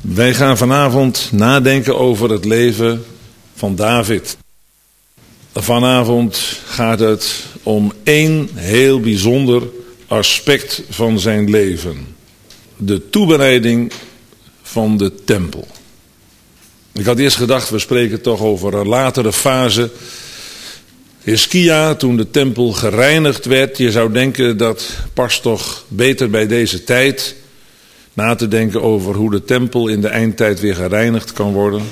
Wij gaan vanavond nadenken over het leven van David. Vanavond gaat het om één heel bijzonder aspect van zijn leven. De toebereiding van de tempel. Ik had eerst gedacht, we spreken toch over een latere fase. Hiskia, toen de tempel gereinigd werd. Je zou denken, dat past toch beter bij deze tijd. Na te denken over hoe de tempel in de eindtijd weer gereinigd kan worden.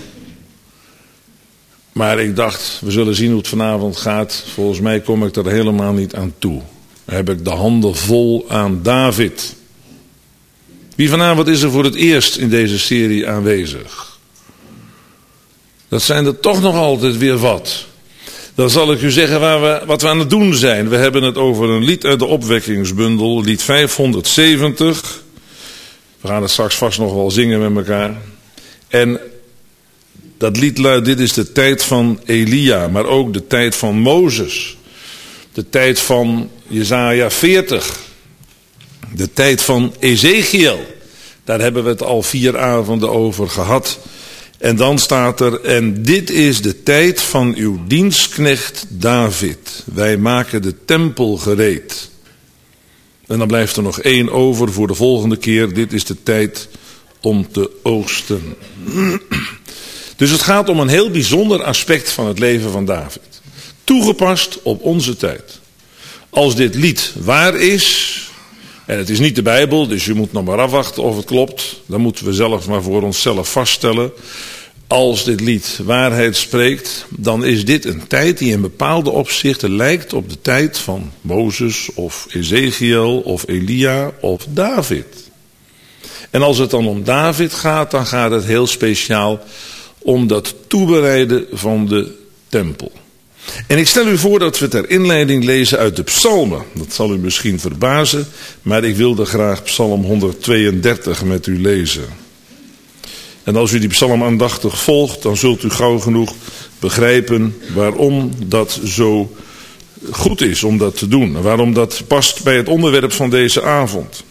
Maar ik dacht, we zullen zien hoe het vanavond gaat. Volgens mij kom ik er helemaal niet aan toe. Dan heb ik de handen vol aan David. Wie vanavond is er voor het eerst in deze serie aanwezig? Dat zijn er toch nog altijd weer wat. Dan zal ik u zeggen wat we aan het doen zijn. We hebben het over een lied uit de opwekkingsbundel, lied 570. We gaan het straks vast nog wel zingen met elkaar. En dat lied luidt, dit is de tijd van Elia, maar ook de tijd van Mozes. De tijd van Jesaja 40. De tijd van Ezekiel. Daar hebben we het al 4 avonden over gehad. En dan staat er, en dit is de tijd van uw dienstknecht David. Wij maken de tempel gereed. En dan blijft er nog 1 over voor de volgende keer. Dit is de tijd om te oogsten. Dus het gaat om een heel bijzonder aspect van het leven van David. Toegepast op onze tijd. Als dit lied waar is, en het is niet de Bijbel, dus je moet nog maar afwachten of het klopt. Dan moeten we zelf maar voor onszelf vaststellen. Als dit lied waarheid spreekt, dan is dit een tijd die in bepaalde opzichten lijkt op de tijd van Mozes of Ezekiel of Elia of David. En als het dan om David gaat, dan gaat het heel speciaal om dat toebereiden van de tempel. En ik stel u voor dat we ter inleiding lezen uit de psalmen. Dat zal u misschien verbazen, maar ik wilde graag psalm 132 met u lezen. En als u die psalm aandachtig volgt, dan zult u gauw genoeg begrijpen waarom dat zo goed is om dat te doen. En waarom dat past bij het onderwerp van deze avond.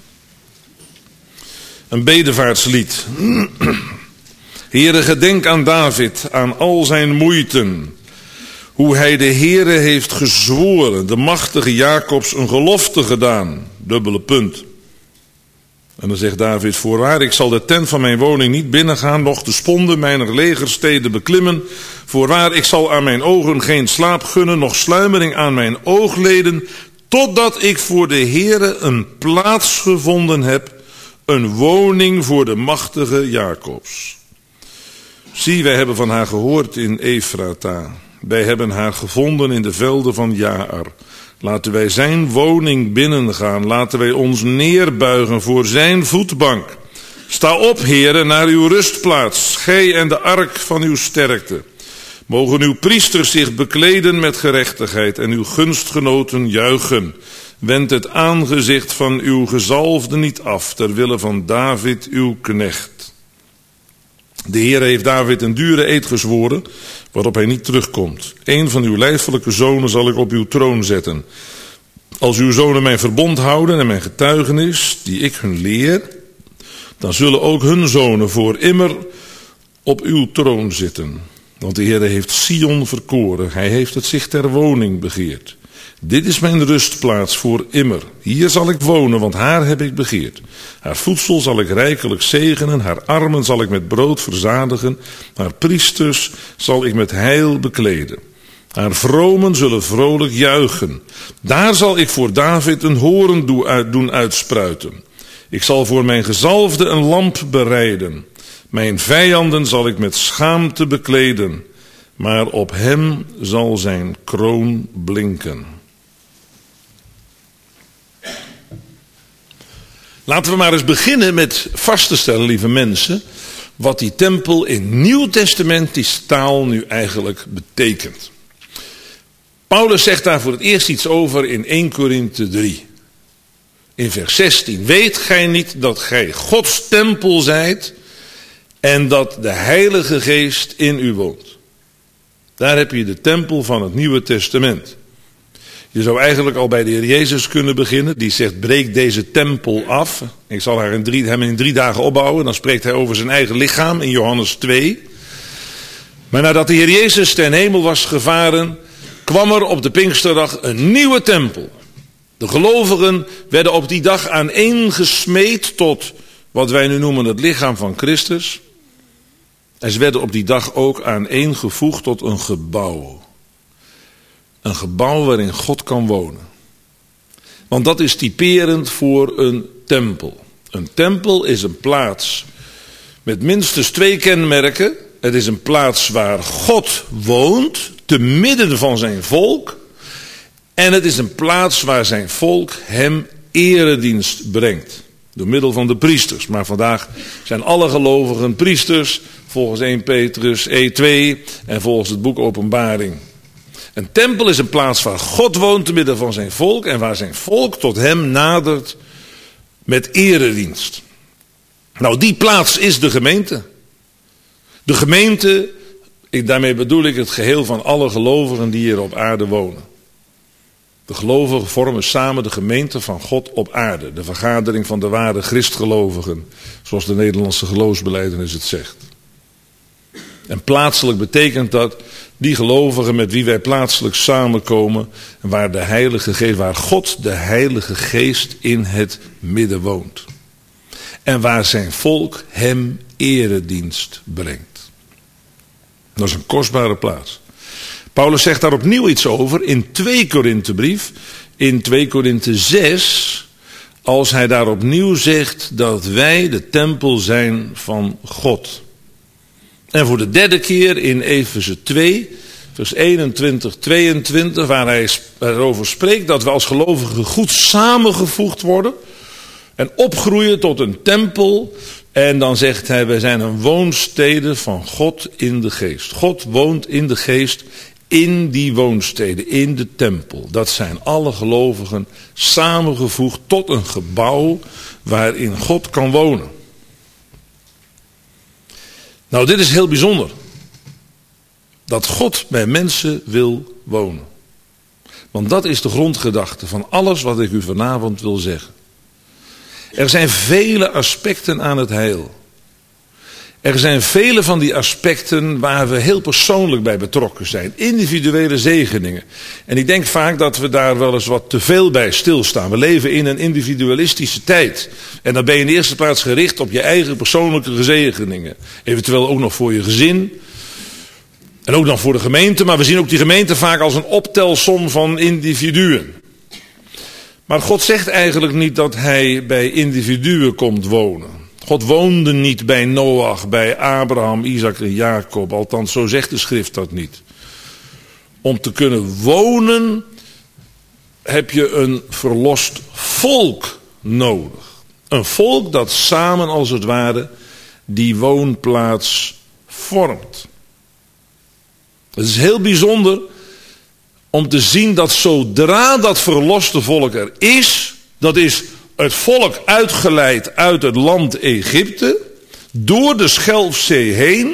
Een bedevaartslied. Heere, gedenk aan David, aan al zijn moeiten. Hoe hij de Heere heeft gezworen, de machtige Jacobs een gelofte gedaan. Dubbele punt. En dan zegt David, voorwaar, ik zal de tent van mijn woning niet binnengaan, noch de sponden mijner legersteden beklimmen. Voorwaar, ik zal aan mijn ogen geen slaap gunnen, noch sluimering aan mijn oogleden, totdat ik voor de Heere een plaats gevonden heb, een woning voor de machtige Jacobs. Zie, wij hebben van haar gehoord in Efrata. Wij hebben haar gevonden in de velden van Jaar. Laten wij zijn woning binnengaan. Laten wij ons neerbuigen voor zijn voetbank. Sta op, Heere, naar uw rustplaats, gij en de ark van uw sterkte. Mogen uw priesters zich bekleden met gerechtigheid en uw gunstgenoten juichen. Wend het aangezicht van uw gezalfde niet af, ter wille van David uw knecht. De Heer heeft David een dure eed gezworen, waarop hij niet terugkomt. Een van uw lijfelijke zonen zal ik op uw troon zetten. Als uw zonen mijn verbond houden en mijn getuigenis, die ik hun leer, dan zullen ook hun zonen voor immer op uw troon zitten. Want de Heer heeft Sion verkoren, hij heeft het zich ter woning begeerd. Dit is mijn rustplaats voor immer. Hier zal ik wonen, want haar heb ik begeerd. Haar voedsel zal ik rijkelijk zegenen, haar armen zal ik met brood verzadigen, haar priesters zal ik met heil bekleden. Haar vromen zullen vrolijk juichen. Daar zal ik voor David een horen doen uitspruiten. Ik zal voor mijn gezalfde een lamp bereiden. Mijn vijanden zal ik met schaamte bekleden, maar op hem zal zijn kroon blinken. Laten we maar eens beginnen met vast te stellen, lieve mensen, wat die tempel in Nieuwtestamentische taal nu eigenlijk betekent. Paulus zegt daar voor het eerst iets over in 1 Korinthe 3. In vers 16. Weet gij niet dat gij Gods tempel zijt en dat de Heilige Geest in u woont? Daar heb je de tempel van het Nieuwe Testament. Je zou eigenlijk al bij de Heer Jezus kunnen beginnen. Die zegt, breek deze tempel af. Ik zal hem in 3 dagen opbouwen. Dan spreekt hij over zijn eigen lichaam in Johannes 2. Maar nadat de Heer Jezus ten hemel was gevaren, kwam er op de Pinksterdag een nieuwe tempel. De gelovigen werden op die dag aaneengesmeed tot wat wij nu noemen het lichaam van Christus. En ze werden op die dag ook aaneengevoegd tot een gebouw. Een gebouw waarin God kan wonen. Want dat is typerend voor een tempel. Een tempel is een plaats met minstens 2 kenmerken. Het is een plaats waar God woont, te midden van zijn volk. En het is een plaats waar zijn volk hem eredienst brengt. Door middel van de priesters. Maar vandaag zijn alle gelovigen priesters, volgens 1 Petrus 2 en volgens het boek Openbaring. Een tempel is een plaats waar God woont te midden van zijn volk en waar zijn volk tot hem nadert met eredienst. Nou, die plaats is de gemeente. De gemeente, daarmee bedoel ik het geheel van alle gelovigen die hier op aarde wonen. De gelovigen vormen samen de gemeente van God op aarde. De vergadering van de ware Christgelovigen, zoals de Nederlandse geloofsbelijdenis het zegt. En plaatselijk betekent dat die gelovigen met wie wij plaatselijk samenkomen, waar de Heilige Geest, waar God de Heilige Geest in het midden woont. En waar zijn volk hem eredienst brengt. Dat is een kostbare plaats. Paulus zegt daar opnieuw iets over in 2 Korinthebrief, in 2 Korinthe 6, als hij daar opnieuw zegt dat wij de tempel zijn van God. En voor de 3e keer in Efeze 2, vers 21, 22, waar hij erover spreekt dat we als gelovigen goed samengevoegd worden en opgroeien tot een tempel. En dan zegt hij, wij zijn een woonstede van God in de geest. God woont in de geest in die woonstede, in de tempel. Dat zijn alle gelovigen samengevoegd tot een gebouw waarin God kan wonen. Nou, dit is heel bijzonder. Dat God bij mensen wil wonen. Want dat is de grondgedachte van alles wat ik u vanavond wil zeggen. Er zijn vele aspecten aan het heil. Er zijn vele van die aspecten waar we heel persoonlijk bij betrokken zijn. Individuele zegeningen. En ik denk vaak dat we daar wel eens wat te veel bij stilstaan. We leven in een individualistische tijd. En dan ben je in de eerste plaats gericht op je eigen persoonlijke zegeningen. Eventueel ook nog voor je gezin. En ook nog voor de gemeente. Maar we zien ook die gemeente vaak als een optelsom van individuen. Maar God zegt eigenlijk niet dat hij bij individuen komt wonen. God woonde niet bij Noach, bij Abraham, Isaac en Jacob. Althans, zo zegt de schrift dat niet. Om te kunnen wonen heb je een verlost volk nodig. Een volk dat samen als het ware die woonplaats vormt. Het is heel bijzonder om te zien dat zodra dat verloste volk er is, dat is het volk uitgeleid uit het land Egypte, door de Schelfzee heen,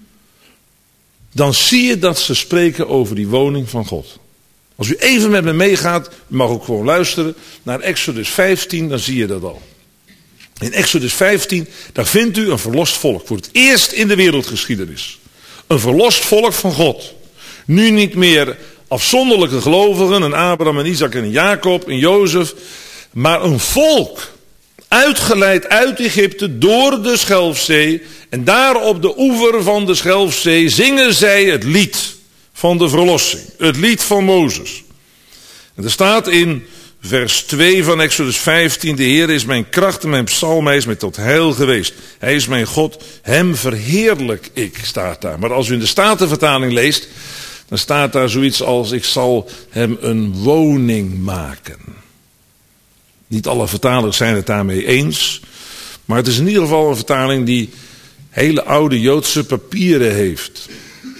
dan zie je dat ze spreken over die woning van God. Als u even met me meegaat, u mag ook gewoon luisteren, naar Exodus 15, dan zie je dat al. In Exodus 15, daar vindt u een verlost volk, voor het eerst in de wereldgeschiedenis. Een verlost volk van God. Nu niet meer afzonderlijke gelovigen, een Abraham, een Isaac en een Jacob, een Jozef, maar een volk, uitgeleid uit Egypte door de Schelfzee. En daar op de oever van de Schelfzee zingen zij het lied van de verlossing. Het lied van Mozes. En er staat in vers 2 van Exodus 15. De Heer is mijn kracht en mijn psalm. Hij is mij tot heil geweest. Hij is mijn God. Hem verheerlijk ik, staat daar. Maar als u in de Statenvertaling leest, dan staat daar zoiets als: ik zal hem een woning maken. Niet alle vertalers zijn het daarmee eens. Maar het is in ieder geval een vertaling die hele oude Joodse papieren heeft.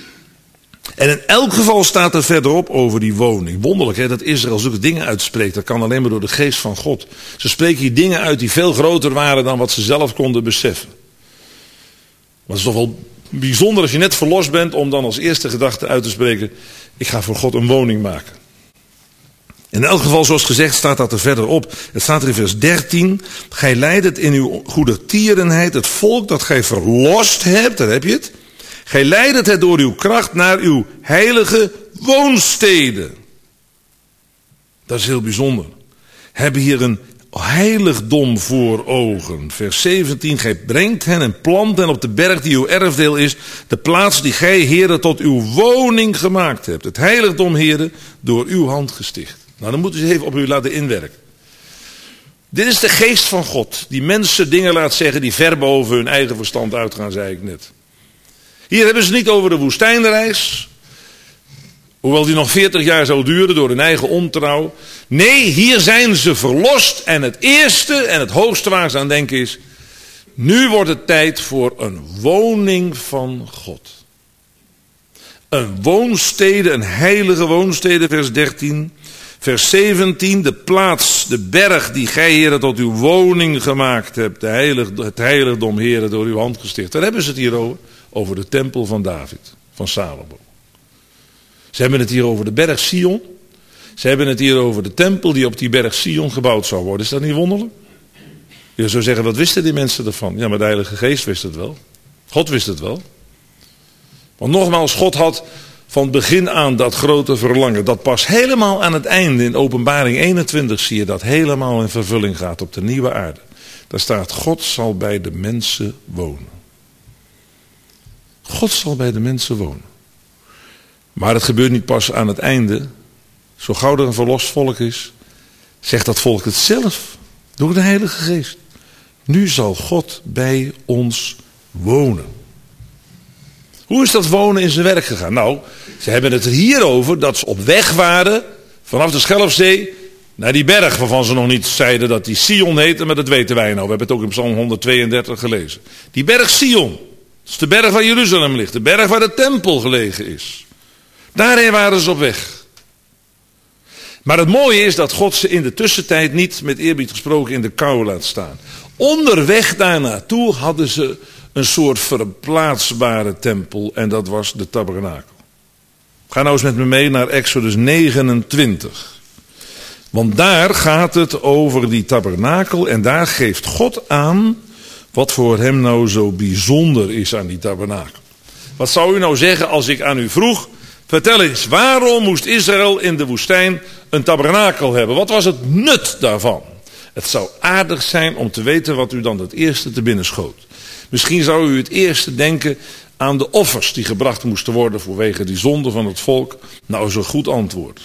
En in elk geval staat er verderop over die woning. Wonderlijk hè, dat Israël zulke dingen uitspreekt. Dat kan alleen maar door de geest van God. Ze spreken hier dingen uit die veel groter waren dan wat ze zelf konden beseffen. Maar het is toch wel bijzonder als je net verlost bent om dan als eerste gedachte uit te spreken: ik ga voor God een woning maken. In elk geval, zoals gezegd, staat dat er verder op. Het staat er in vers 13. Gij leidet in uw goedertierenheid het volk dat gij verlost hebt. Daar heb je het. Gij leidet het door uw kracht naar uw heilige woonsteden. Dat is heel bijzonder. Hebben hier een heiligdom voor ogen. Vers 17. Gij brengt hen en plant hen op de berg die uw erfdeel is. De plaats die gij, Heere, tot uw woning gemaakt hebt. Het heiligdom, Heere, door uw hand gesticht. Nou, dan moeten ze even op u laten inwerken. Dit is de geest van God. Die mensen dingen laat zeggen die ver boven hun eigen verstand uitgaan, zei ik net. Hier hebben ze het niet over de woestijnreis. Hoewel die nog 40 jaar zou duren door hun eigen ontrouw. Nee, hier zijn ze verlost. En het eerste en het hoogste waar ze aan denken is: nu wordt het tijd voor een woning van God. Een woonstede, een heilige woonstede, vers 13. Vers 17, de plaats, de berg die gij, Heere, tot uw woning gemaakt hebt. Het heiligdom, Heere, door uw hand gesticht. Daar hebben ze het hier over. Over de tempel van David, van Salomo. Ze hebben het hier over de berg Sion. Ze hebben het hier over de tempel die op die berg Sion gebouwd zou worden. Is dat niet wonderlijk? Je zou zeggen, wat wisten die mensen ervan? Ja, maar de Heilige Geest wist het wel. God wist het wel. Want nogmaals, God had van het begin aan dat grote verlangen. Dat pas helemaal aan het einde in Openbaring 21 zie je dat helemaal in vervulling gaat op de nieuwe aarde. Daar staat: God zal bij de mensen wonen. God zal bij de mensen wonen. Maar het gebeurt niet pas aan het einde. Zo gauw er een verlost volk is, zegt dat volk het zelf. Door de Heilige Geest. Nu zal God bij ons wonen. Hoe is dat wonen in zijn werk gegaan? Nou, ze hebben het er hier over dat ze op weg waren vanaf de Schelfzee naar die berg waarvan ze nog niet zeiden dat die Sion heette, maar dat weten wij nou. We hebben het ook in Psalm 132 gelezen. Die berg Sion, dat is de berg waar Jeruzalem ligt, de berg waar de tempel gelegen is. Daarheen waren ze op weg. Maar het mooie is dat God ze in de tussentijd niet, met eerbied gesproken, in de kou laat staan. Onderweg daar naartoe hadden ze een soort verplaatsbare tempel en dat was de tabernakel. Ga nou eens met me mee naar Exodus 29. Want daar gaat het over die tabernakel en daar geeft God aan wat voor hem nou zo bijzonder is aan die tabernakel. Wat zou u nou zeggen als ik aan u vroeg: vertel eens, waarom moest Israël in de woestijn een tabernakel hebben? Wat was het nut daarvan? Het zou aardig zijn om te weten wat u dan het eerste te binnen schoot. Misschien zou u het eerste denken aan de offers die gebracht moesten worden vanwege die zonde van het volk. Nou, zo'n goed antwoord.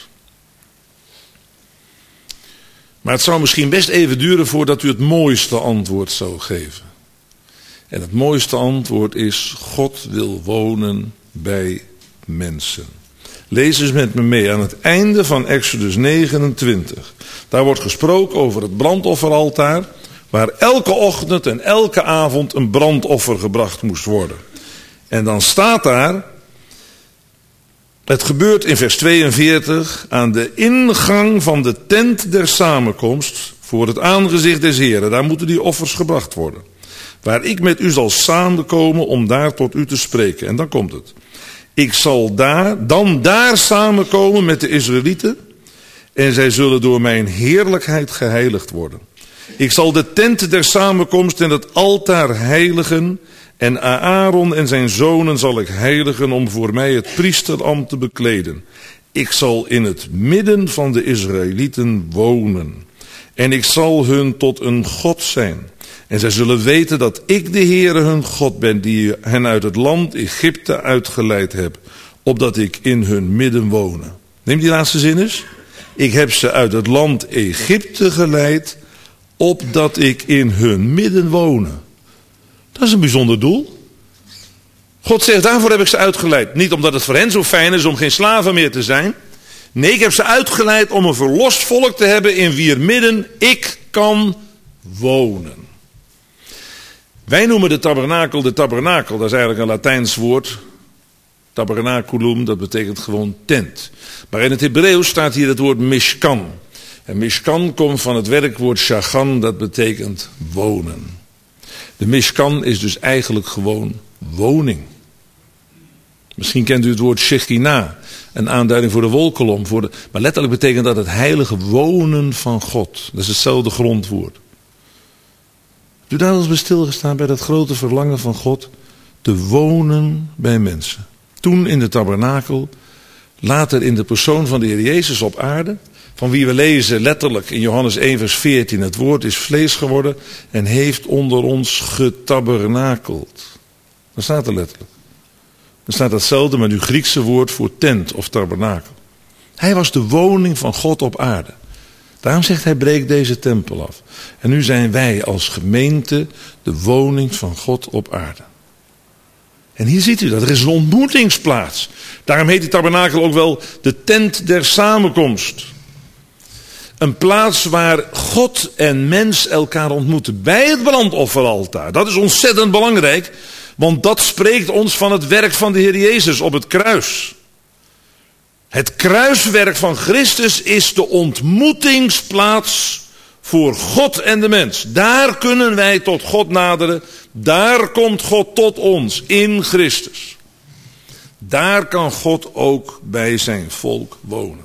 Maar het zou misschien best even duren voordat u het mooiste antwoord zou geven. En het mooiste antwoord is: God wil wonen bij mensen. Lees eens met me mee aan het einde van Exodus 29. Daar wordt gesproken over het brandofferaltaar, waar elke ochtend en elke avond een brandoffer gebracht moest worden. En dan staat daar: het gebeurt in vers 42 aan de ingang van de tent der samenkomst voor het aangezicht des Heren. Daar moeten die offers gebracht worden. Waar ik met u zal samenkomen om daar tot u te spreken. En dan komt het. Ik zal daar samenkomen met de Israëlieten en zij zullen door mijn heerlijkheid geheiligd worden. Ik zal de tent der samenkomst en het altaar heiligen en Aaron en zijn zonen zal ik heiligen om voor mij het priesterambt te bekleden. Ik zal in het midden van de Israëlieten wonen en ik zal hun tot een God zijn. En zij zullen weten dat ik de Heere hun God ben, die hen uit het land Egypte uitgeleid heb, opdat ik in hun midden wonen. Neem die laatste zin eens. Ik heb ze uit het land Egypte geleid, opdat ik in hun midden wonen. Dat is een bijzonder doel. God zegt, daarvoor heb ik ze uitgeleid. Niet omdat het voor hen zo fijn is om geen slaven meer te zijn. Nee, ik heb ze uitgeleid om een verlost volk te hebben in wier midden ik kan wonen. Wij noemen de tabernakel. Dat is eigenlijk een Latijns woord. Tabernaculum, dat betekent gewoon tent. Maar in het Hebreeuws staat hier het woord mishkan. En mishkan komt van het werkwoord shagan, dat betekent wonen. De mishkan is dus eigenlijk gewoon woning. Misschien kent u het woord Shekinah, een aanduiding voor de wolkolom. Maar letterlijk betekent dat het heilige wonen van God. Dat is hetzelfde grondwoord. Hebt u daar wel eens bij stilgestaan bij dat grote verlangen van God te wonen bij mensen? Toen in de tabernakel, later in de persoon van de Heer Jezus op aarde, van wie we lezen letterlijk in Johannes 1 vers 14, het woord is vlees geworden en heeft onder ons getabernakeld. Dat staat er letterlijk. Er staat hetzelfde met uw Griekse woord voor tent of tabernakel. Hij was de woning van God op aarde. Daarom zegt hij, breek deze tempel af. En nu zijn wij als gemeente de woning van God op aarde. En hier ziet u dat, er is een ontmoetingsplaats. Daarom heet die tabernakel ook wel de tent der samenkomst. Een plaats waar God en mens elkaar ontmoeten. Bij het brandofferaltaar. Dat is ontzettend belangrijk. Want dat spreekt ons van het werk van de Heer Jezus op het kruis. Het kruiswerk van Christus is de ontmoetingsplaats voor God en de mens. Daar kunnen wij tot God naderen. Daar komt God tot ons in Christus. Daar kan God ook bij zijn volk wonen.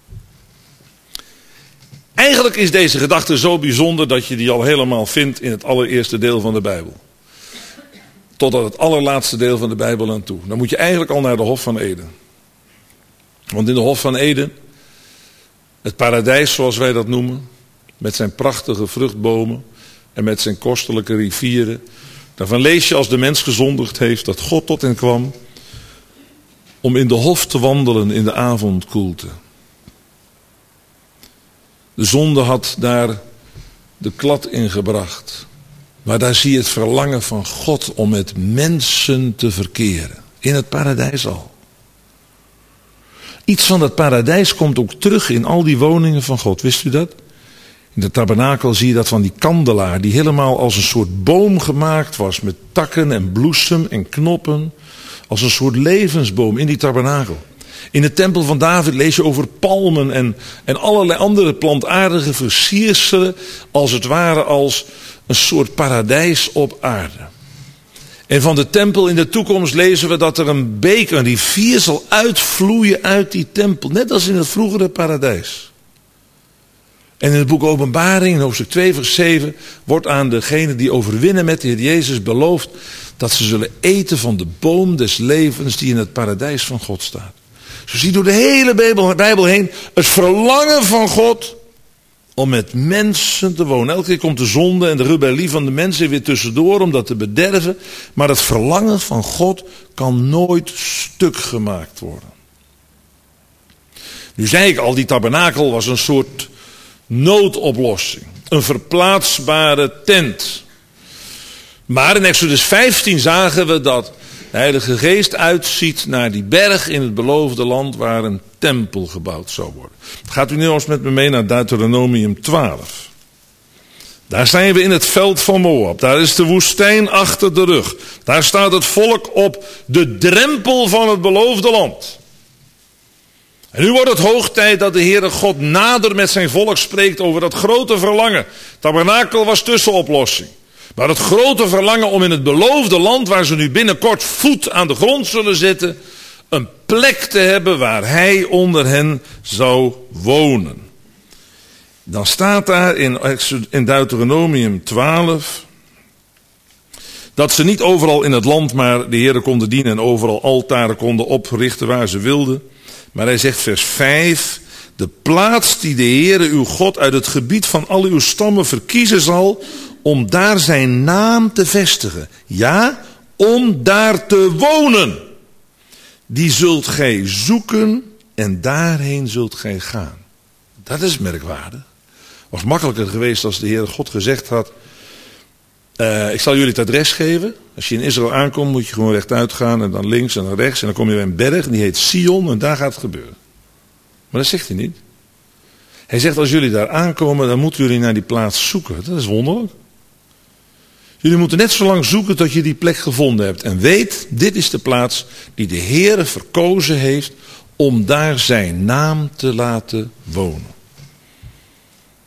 Eigenlijk is deze gedachte zo bijzonder dat je die al helemaal vindt in het allereerste deel van de Bijbel. Tot aan het allerlaatste deel van de Bijbel aan toe. Dan moet je eigenlijk al naar de Hof van Eden. Want in de Hof van Eden, het paradijs zoals wij dat noemen, met zijn prachtige vruchtbomen en met zijn kostelijke rivieren. Daarvan lees je als de mens gezondigd heeft dat God tot hen kwam om in de hof te wandelen in de avondkoelte. De zonde had daar de klad in gebracht. Maar daar zie je het verlangen van God om met mensen te verkeren. In het paradijs al. Iets van dat paradijs komt ook terug in al die woningen van God. Wist u dat? In de tabernakel zie je dat van die kandelaar die helemaal als een soort boom gemaakt was. Met takken en bloesem en knoppen. Als een soort levensboom in die tabernakel. In de tempel van David lees je over palmen en allerlei andere plantaardige versierselen. Als het ware als een soort paradijs op aarde. En van de tempel in de toekomst lezen we dat er een beek, een rivier zal uitvloeien uit die tempel. Net als in het vroegere paradijs. En in het boek Openbaring, in hoofdstuk 2 vers 7, wordt aan degenen die overwinnen met de Heer Jezus beloofd dat ze zullen eten van de boom des levens die in het paradijs van God staat. Zo zie je door de hele Bijbel heen het verlangen van God om met mensen te wonen. Elke keer komt de zonde en de rebellie van de mensen weer tussendoor om dat te bederven. Maar het verlangen van God kan nooit stuk gemaakt worden. Nu zei ik al, die tabernakel was een soort noodoplossing. Een verplaatsbare tent. Maar in Exodus 15 zagen we dat de Heilige Geest uitziet naar die berg in het beloofde land waar een tempel gebouwd zou worden. Gaat u nu eens met me mee naar Deuteronomium 12. Daar zijn we in het veld van Moab. Daar is de woestijn achter de rug. Daar staat het volk op de drempel van het beloofde land. En nu wordt het hoog tijd dat de Heere God nader met zijn volk spreekt over dat grote verlangen. Tabernakel was tussenoplossing. Maar het grote verlangen om in het beloofde land, waar ze nu binnenkort voet aan de grond zullen zetten, een plek te hebben waar hij onder hen zou wonen. Dan staat daar in Deuteronomium 12 dat ze niet overal in het land maar de Heere konden dienen en overal altaren konden oprichten waar ze wilden. Maar hij zegt vers 5, de plaats die de Heere uw God uit het gebied van al uw stammen verkiezen zal, om daar zijn naam te vestigen. Ja, om daar te wonen. Die zult gij zoeken en daarheen zult gij gaan. Dat is merkwaardig. Was makkelijker geweest als de Heer God gezegd had, ik zal jullie het adres geven. Als je in Israël aankomt moet je gewoon rechtuit gaan en dan links en dan rechts. En dan kom je bij een berg en die heet Sion en daar gaat het gebeuren. Maar dat zegt hij niet. Hij zegt als jullie daar aankomen dan moeten jullie naar die plaats zoeken. Dat is wonderlijk. Jullie moeten net zo lang zoeken tot je die plek gevonden hebt. En weet, dit is de plaats die de Heere verkozen heeft om daar zijn naam te laten wonen.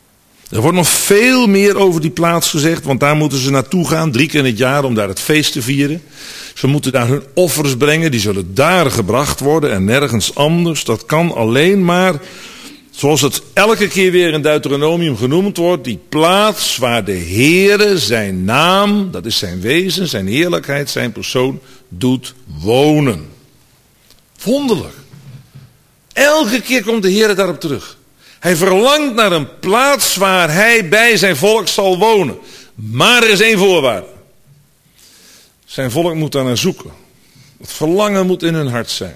Er wordt nog veel meer over die plaats gezegd, want daar moeten ze naartoe gaan, 3 keer in het jaar, om daar het feest te vieren. Ze moeten daar hun offers brengen, die zullen daar gebracht worden en nergens anders. Dat kan alleen maar, zoals het elke keer weer in Deuteronomium genoemd wordt, die plaats waar de Heere zijn naam, dat is zijn wezen, zijn heerlijkheid, zijn persoon, doet wonen. Wonderlijk. Elke keer komt de Heere daarop terug. Hij verlangt naar een plaats waar hij bij zijn volk zal wonen. Maar er is 1 voorwaarde. Zijn volk moet daar naar zoeken. Het verlangen moet in hun hart zijn.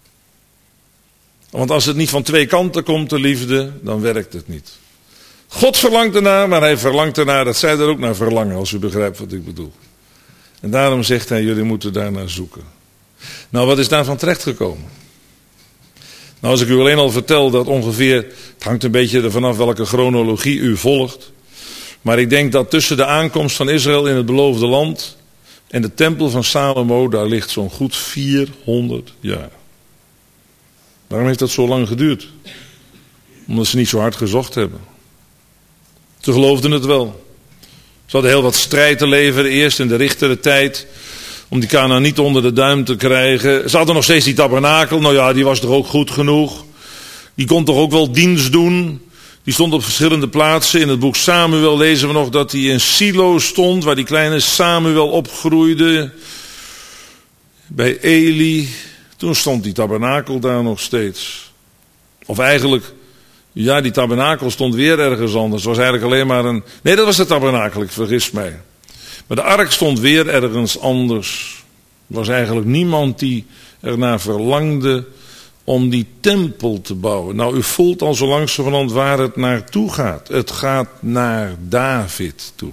Want als het niet van 2 kanten komt, de liefde, dan werkt het niet. God verlangt ernaar, maar hij verlangt ernaar dat zij er ook naar verlangen, als u begrijpt wat ik bedoel. En daarom zegt hij, jullie moeten daar naar zoeken. Nou, wat is daarvan terechtgekomen? Nou, als ik u alleen al vertel dat ongeveer, het hangt een beetje ervan af welke chronologie u volgt. Maar ik denk dat tussen de aankomst van Israël in het beloofde land en de tempel van Salomo, daar ligt zo'n goed 400 jaar. Waarom heeft dat zo lang geduurd? Omdat ze niet zo hard gezocht hebben. Ze geloofden het wel. Ze hadden heel wat strijd te leveren, eerst in de richtere tijd, om die Kanaanieten onder de duim te krijgen. Ze hadden nog steeds die tabernakel, nou ja, die was toch ook goed genoeg. Die kon toch ook wel dienst doen. Die stond op verschillende plaatsen. In het boek Samuel lezen we nog dat hij in Silo stond, waar die kleine Samuel opgroeide. Bij Eli. Toen stond die tabernakel daar nog steeds. Of eigenlijk, ja, die tabernakel stond weer ergens anders. Het was eigenlijk alleen maar een... Nee, dat was de tabernakel, ik vergis mij. Maar de ark stond weer ergens anders. Er was eigenlijk niemand die ernaar verlangde om die tempel te bouwen. Nou, u voelt al zo langzamerhand waar het naartoe gaat. Het gaat naar David toe.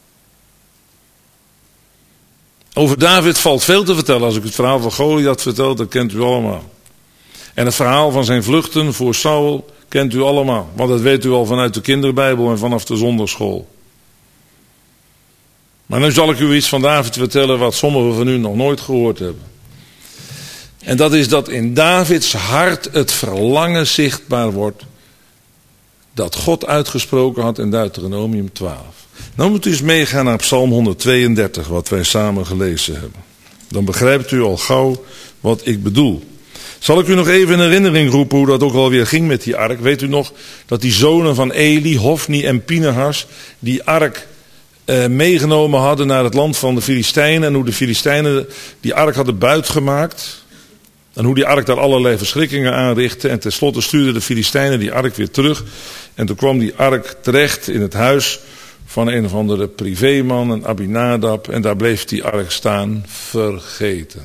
Over David valt veel te vertellen. Als ik het verhaal van Goliath vertel, dat kent u allemaal. En het verhaal van zijn vluchten voor Saul kent u allemaal. Want dat weet u al vanuit de kinderbijbel en vanaf de zondagschool. Maar nu zal ik u iets van David vertellen wat sommigen van u nog nooit gehoord hebben. En dat is dat in Davids hart het verlangen zichtbaar wordt dat God uitgesproken had in Deuteronomium 12. Nou moet u eens meegaan naar Psalm 132, wat wij samen gelezen hebben. Dan begrijpt u al gauw wat ik bedoel. Zal ik u nog even in herinnering roepen hoe dat ook alweer ging met die ark? Weet u nog dat die zonen van Eli, Hofni en Pinehas, die ark meegenomen hadden naar het land van de Filistijnen. En hoe de Filistijnen die ark hadden buitgemaakt. En hoe die ark daar allerlei verschrikkingen aanrichtte. En tenslotte stuurden de Filistijnen die ark weer terug. En toen kwam die ark terecht in het huis van een of andere privéman, een Abinadab. En daar bleef die ark staan, vergeten.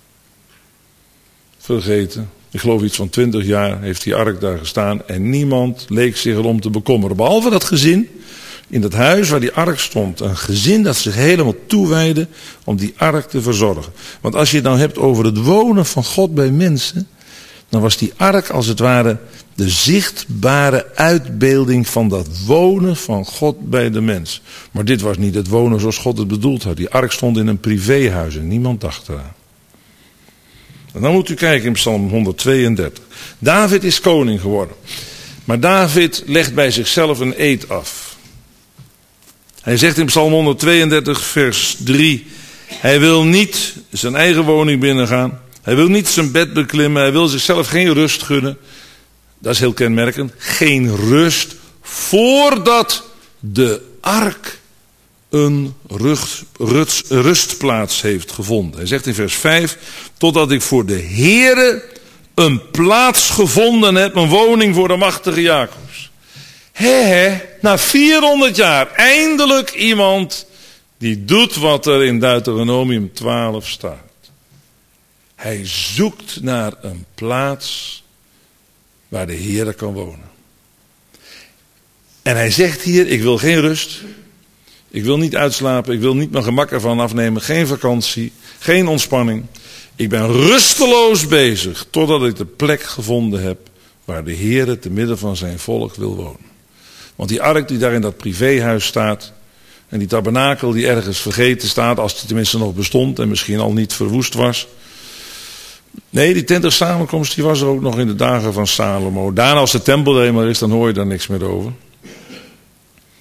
Vergeten. Ik geloof iets van 20 jaar heeft die ark daar gestaan. En niemand leek zich erom te bekommeren. Behalve dat gezin in dat huis waar die ark stond. Een gezin dat zich helemaal toewijdde om die ark te verzorgen. Want als je het nou hebt over het wonen van God bij mensen, dan was die ark als het ware de zichtbare uitbeelding van dat wonen van God bij de mens. Maar dit was niet het wonen zoals God het bedoeld had. Die ark stond in een privéhuis en niemand dacht eraan. En dan moet u kijken in Psalm 132. David is koning geworden. Maar David legt bij zichzelf een eed af. Hij zegt in Psalm 132 vers 3. Hij wil niet zijn eigen woning binnengaan. Hij wil niet zijn bed beklimmen. Hij wil zichzelf geen rust gunnen. Dat is heel kenmerkend. Geen rust voordat de ark een rustplaats heeft gevonden. Hij zegt in vers 5. Totdat ik voor de Heere een plaats gevonden heb. Een woning voor de machtige Jacobs. Na 400 jaar eindelijk iemand die doet wat er in Deuteronomium 12 staat. Hij zoekt naar een plaats waar de Heere kan wonen. En hij zegt hier, ik wil geen rust. Ik wil niet uitslapen. Ik wil niet mijn gemak ervan afnemen. Geen vakantie. Geen ontspanning. Ik ben rusteloos bezig totdat ik de plek gevonden heb waar de Heere te midden van zijn volk wil wonen. Want die ark die daar in dat privéhuis staat en die tabernakel die ergens vergeten staat, als die tenminste nog bestond en misschien al niet verwoest was. Nee, die tent der samenkomst die was er ook nog in de dagen van Salomo. Daarna als de tempel er eenmaal is, dan hoor je daar niks meer over.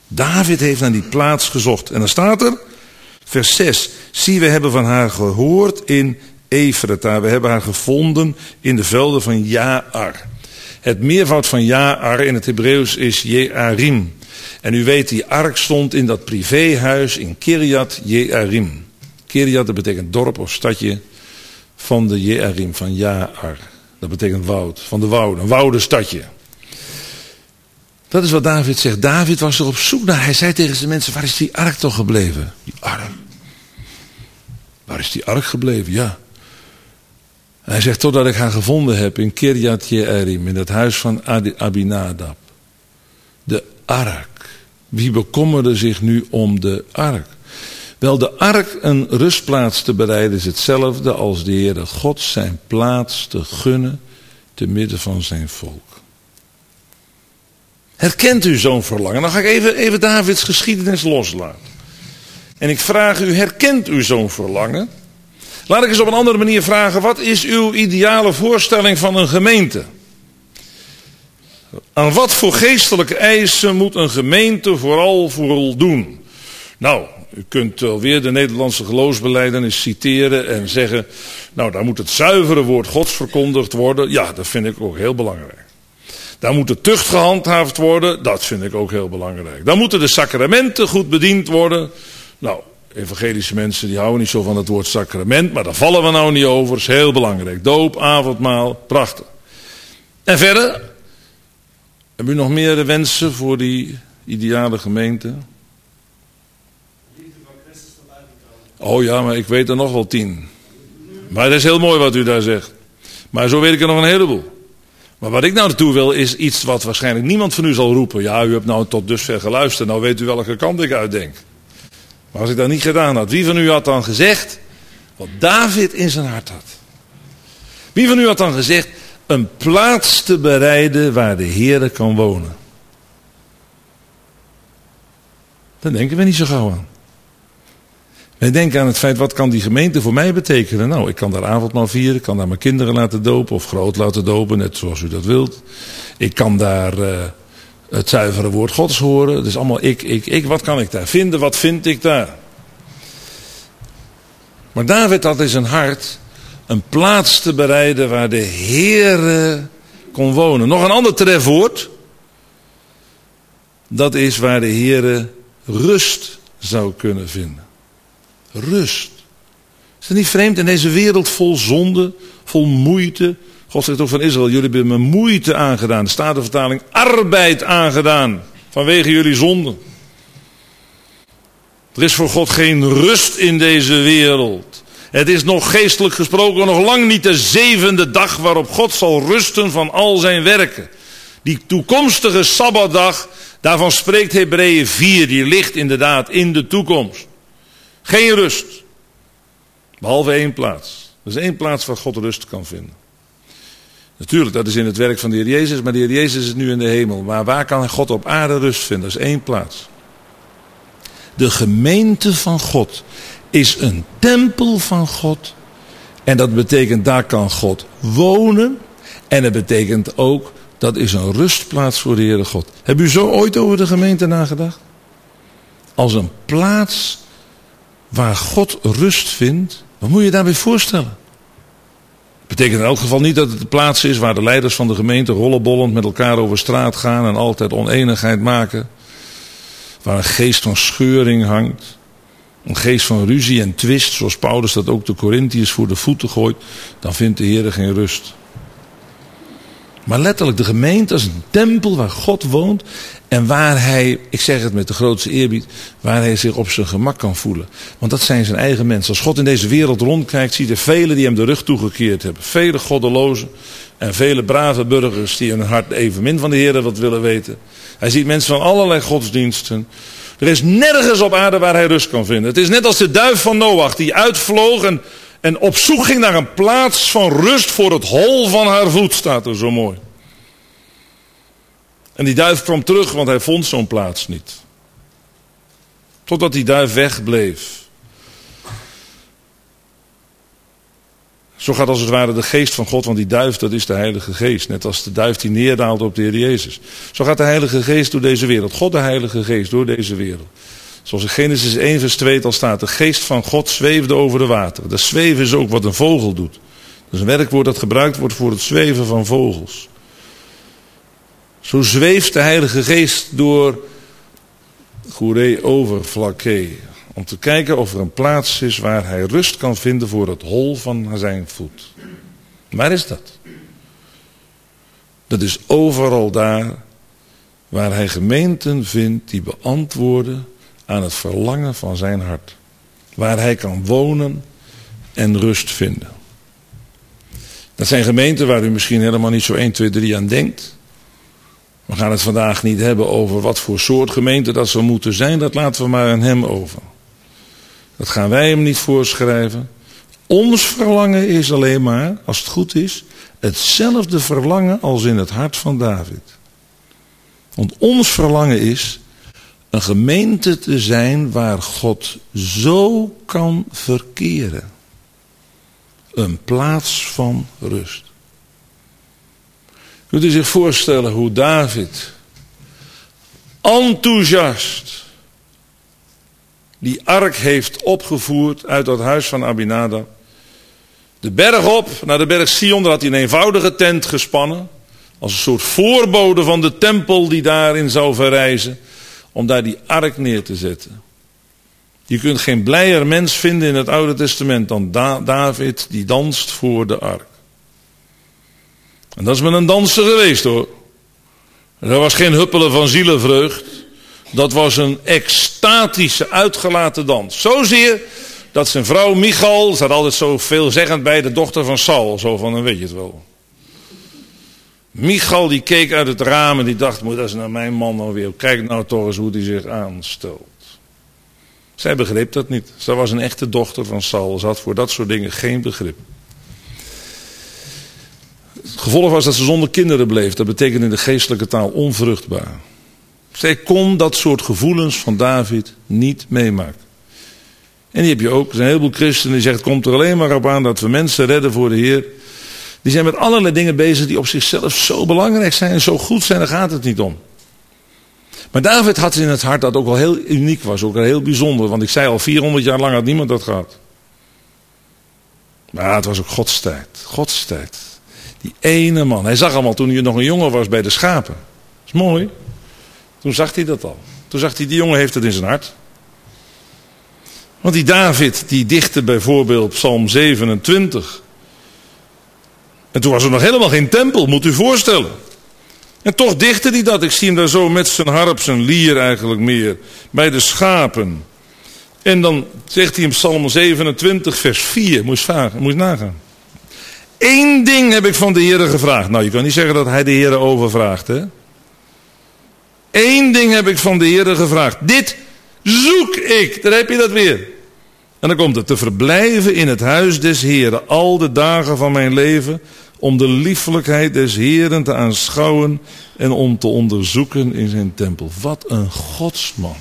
David heeft naar die plaats gezocht. En dan staat er, vers 6. Zie, we hebben van haar gehoord in Efrata. We hebben haar gevonden in de velden van Jaar. Het meervoud van Jaar in het Hebreeuws is Jearim. En u weet, die ark stond in dat privéhuis in Kirjat Jearim. Kirjat, dat betekent dorp of stadje van de Jearim, van Jaar. Dat betekent woud, van de wouden, een woudenstadje. Dat is wat David zegt. David was er op zoek naar. Hij zei tegen zijn mensen, waar is die ark toch gebleven? Die ark. Waar is die ark gebleven? Ja. Hij zegt, totdat ik haar gevonden heb in Kirjat Jearim, in het huis van Abinadab. De ark. Wie bekommerde zich nu om de ark? Wel, de ark een rustplaats te bereiden is hetzelfde als de Heere God zijn plaats te gunnen te midden van zijn volk. Herkent u zo'n verlangen? Dan ga ik even Davids geschiedenis loslaten. En ik vraag u, herkent u zo'n verlangen? Laat ik eens op een andere manier vragen, wat is uw ideale voorstelling van een gemeente? Aan wat voor geestelijke eisen moet een gemeente vooral voldoen? Nou, u kunt alweer de Nederlandse geloofsbelijdenis citeren en zeggen, nou, daar moet het zuivere woord Gods verkondigd worden. Ja, dat vind ik ook heel belangrijk. Daar moet de tucht gehandhaafd worden. Dat vind ik ook heel belangrijk. Dan moeten de sacramenten goed bediend worden. Nou, evangelische mensen die houden niet zo van het woord sacrament, maar daar vallen we nou niet over. Is heel belangrijk. Doop, avondmaal, prachtig. En verder, hebben u nog meer wensen voor die ideale gemeente? Oh ja, maar ik weet er nog wel 10. Maar dat is heel mooi wat u daar zegt. Maar zo weet ik er nog een heleboel. Maar wat ik nou naartoe wil is iets wat waarschijnlijk niemand van u zal roepen. Ja, u hebt nou tot dusver geluisterd. Nou weet u welke kant ik uitdenk. Maar als ik dat niet gedaan had. Wie van u had dan gezegd wat David in zijn hart had? Wie van u had dan gezegd een plaats te bereiden waar de Heere kan wonen? Dan denken we niet zo gauw aan. Wij denken aan het feit, wat kan die gemeente voor mij betekenen? Nou, ik kan daar avondmaal vieren, ik kan daar mijn kinderen laten dopen of groot laten dopen, net zoals u dat wilt. Ik kan daar het zuivere woord Gods horen. Het is allemaal ik. Wat kan ik daar vinden? Wat vind ik daar? Maar David had in zijn hart een plaats te bereiden waar de Heere kon wonen. Nog een ander trefwoord. Dat is waar de Heere rust zou kunnen vinden. Rust. Is het niet vreemd in deze wereld vol zonde, vol moeite? God zegt ook van Israël, jullie hebben me moeite aangedaan. De Statenvertaling, arbeid aangedaan. Vanwege jullie zonde. Er is voor God geen rust in deze wereld. Het is nog geestelijk gesproken nog lang niet de 7e dag waarop God zal rusten van al zijn werken. Die toekomstige Sabbatdag, daarvan spreekt Hebreeën 4, die ligt inderdaad in de toekomst. Geen rust. Behalve één plaats. Er is één plaats waar God rust kan vinden. Natuurlijk, dat is in het werk van de Heer Jezus, maar de Heer Jezus is nu in de hemel. Maar waar kan God op aarde rust vinden? Dat is één plaats. De gemeente van God is een tempel van God. En dat betekent, daar kan God wonen. En dat betekent ook, dat is een rustplaats voor de Heere God. Hebben u zo ooit over de gemeente nagedacht? Als een plaats waar God rust vindt, wat moet je daarbij voorstellen? Dat betekent in elk geval niet dat het de plaats is waar de leiders van de gemeente rollenbollend met elkaar over straat gaan en altijd oneenigheid maken. Waar een geest van scheuring hangt. Een geest van ruzie en twist, zoals Paulus dat ook de Korintiërs voor de voeten gooit. Dan vindt de Heer geen rust. Maar letterlijk de gemeente als een tempel waar God woont. En waar hij, ik zeg het met de grootste eerbied, waar hij zich op zijn gemak kan voelen. Want dat zijn zijn eigen mensen. Als God in deze wereld rondkijkt, ziet hij velen die hem de rug toegekeerd hebben. Vele goddelozen en vele brave burgers die in hun hart evenmin van de Heer wat willen weten. Hij ziet mensen van allerlei godsdiensten. Er is nergens op aarde waar hij rust kan vinden. Het is net als de duif van Noach die uitvloog en op zoek ging naar een plaats van rust voor het hol van haar voet, staat er zo mooi. En die duif kwam terug, want hij vond zo'n plaats niet. Totdat die duif wegbleef. Zo gaat als het ware de geest van God, want die duif, dat is de Heilige Geest. Net als de duif die neerdaalt op de Heer Jezus. Zo gaat de Heilige Geest door deze wereld. God de Heilige Geest door deze wereld. Zoals in Genesis 1 vers 2 al staat, de geest van God zweefde over de wateren. Dat zweven is ook wat een vogel doet. Dat is een werkwoord dat gebruikt wordt voor het zweven van vogels. Zo zweeft de Heilige Geest door Goeree overvlakke. Om te kijken of er een plaats is waar hij rust kan vinden voor het hol van zijn voet. Waar is dat? Dat is overal daar waar hij gemeenten vindt die beantwoorden aan het verlangen van zijn hart. Waar hij kan wonen en rust vinden. Dat zijn gemeenten waar u misschien helemaal niet zo 1, 2, 3 aan denkt. We gaan het vandaag niet hebben over wat voor soort gemeente dat zou moeten zijn. Dat laten we maar aan hem over. Dat gaan wij hem niet voorschrijven. Ons verlangen is alleen maar, als het goed is, hetzelfde verlangen als in het hart van David. Want ons verlangen is een gemeente te zijn waar God zo kan verkeren. Een plaats van rust. Kunt u zich voorstellen hoe David enthousiast die ark heeft opgevoerd uit dat huis van Abinadab. De berg op, naar de berg Sion, daar had hij een eenvoudige tent gespannen. Als een soort voorbode van de tempel die daarin zou verrijzen. Om daar die ark neer te zetten. Je kunt geen blijer mens vinden in het Oude Testament dan David die danst voor de ark. En dat is met een danser geweest hoor. Er was geen huppelen van zielenvreugd. Dat was een extatische, uitgelaten dans. Zozeer dat zijn vrouw Michal, staat altijd zo veelzeggend bij, de dochter van Saul. Zo van, dan weet je het wel. Michal die keek uit het raam en die dacht, dat is nou mijn man alweer. Kijk nou toch eens hoe hij zich aanstelt. Zij begreep dat niet. Zij was een echte dochter van Saul. Ze had voor dat soort dingen geen begrip. Het gevolg was dat ze zonder kinderen bleef. Dat betekent in de geestelijke taal onvruchtbaar. Zij kon dat soort gevoelens van David niet meemaken. En die heb je ook. Er zijn een heleboel christenen die zeggen, het komt er alleen maar op aan dat we mensen redden voor de Heer. Die zijn met allerlei dingen bezig die op zichzelf zo belangrijk zijn en zo goed zijn, daar gaat het niet om. Maar David had in het hart dat ook wel heel uniek was, ook wel heel bijzonder. Want ik zei al, 400 jaar lang had niemand dat gehad. Maar het was ook Gods tijd. Gods tijd. Die ene man. Hij zag allemaal toen hij nog een jongen was bij de schapen. Dat is mooi. Toen zag hij dat al. Toen zag hij, die jongen heeft het in zijn hart. Want die David, die dichtte bijvoorbeeld Psalm 27. En toen was er nog helemaal geen tempel, moet u voorstellen. En toch dichtte hij dat. Ik zie hem daar zo met zijn harp, zijn lier eigenlijk meer. Bij de schapen. En dan zegt hij in Psalm 27 vers 4. Moet je nagaan. 1 ding heb ik van de Heere gevraagd. Nou, je kan niet zeggen dat hij de Heere overvraagt, hè. 1 ding heb ik van de Heere gevraagd. Dit zoek ik. Daar heb je dat weer. En dan komt het. Te verblijven in het huis des Heeren al de dagen van mijn leven. Om de liefelijkheid des Heeren te aanschouwen. En om te onderzoeken in zijn tempel. Wat een godsman.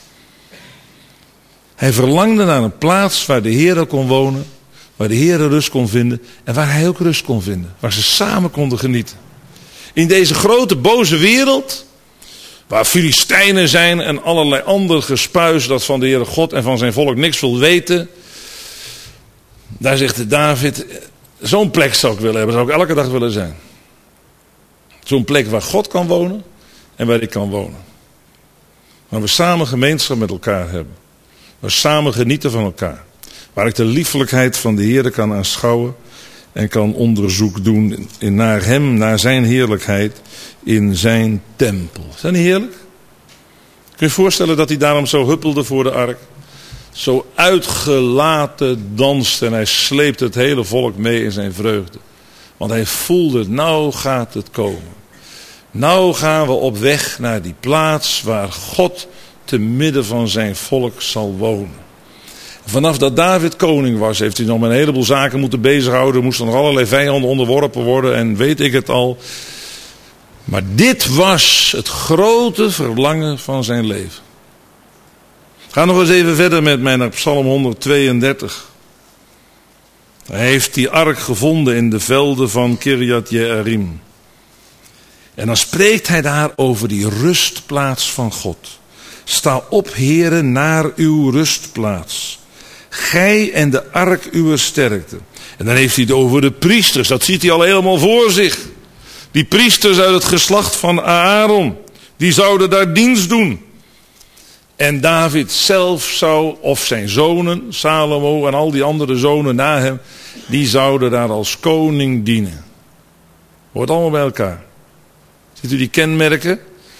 Hij verlangde naar een plaats waar de Heere kon wonen. Waar de Heere rust kon vinden. En waar hij ook rust kon vinden. Waar ze samen konden genieten. In deze grote boze wereld. Waar Filistijnen zijn en allerlei ander gespuis dat van de Heere God en van zijn volk niks wil weten. Daar zegt David, zo'n plek zou ik willen hebben, zou ik elke dag willen zijn. Zo'n plek waar God kan wonen en waar ik kan wonen. Waar we samen gemeenschap met elkaar hebben. Waar we samen genieten van elkaar. Waar ik de liefelijkheid van de Heere kan aanschouwen. En kan onderzoek doen naar hem, naar zijn heerlijkheid in zijn tempel. Is dat niet heerlijk? Kun je je voorstellen dat hij daarom zo huppelde voor de ark? Zo uitgelaten danste en hij sleepte het hele volk mee in zijn vreugde. Want hij voelde, nou gaat het komen. Nou gaan we op weg naar die plaats waar God te midden van zijn volk zal wonen. Vanaf dat David koning was, heeft hij nog met een heleboel zaken moeten bezighouden. Moesten nog allerlei vijanden onderworpen worden en weet ik het al. Maar dit was het grote verlangen van zijn leven. Ga nog eens even verder met mij naar Psalm 132. Hij heeft die ark gevonden in de velden van Kirjat Jearim. En dan spreekt hij daar over die rustplaats van God. Sta op, heren, naar uw rustplaats. Gij en de ark uw sterkte. En dan heeft hij het over de priesters. Dat ziet hij al helemaal voor zich. Die priesters uit het geslacht van Aaron. Die zouden daar dienst doen. En David zelf zou, of zijn zonen, Salomo en al die andere zonen na hem, die zouden daar als koning dienen. Hoort allemaal bij elkaar. Ziet u die kenmerken?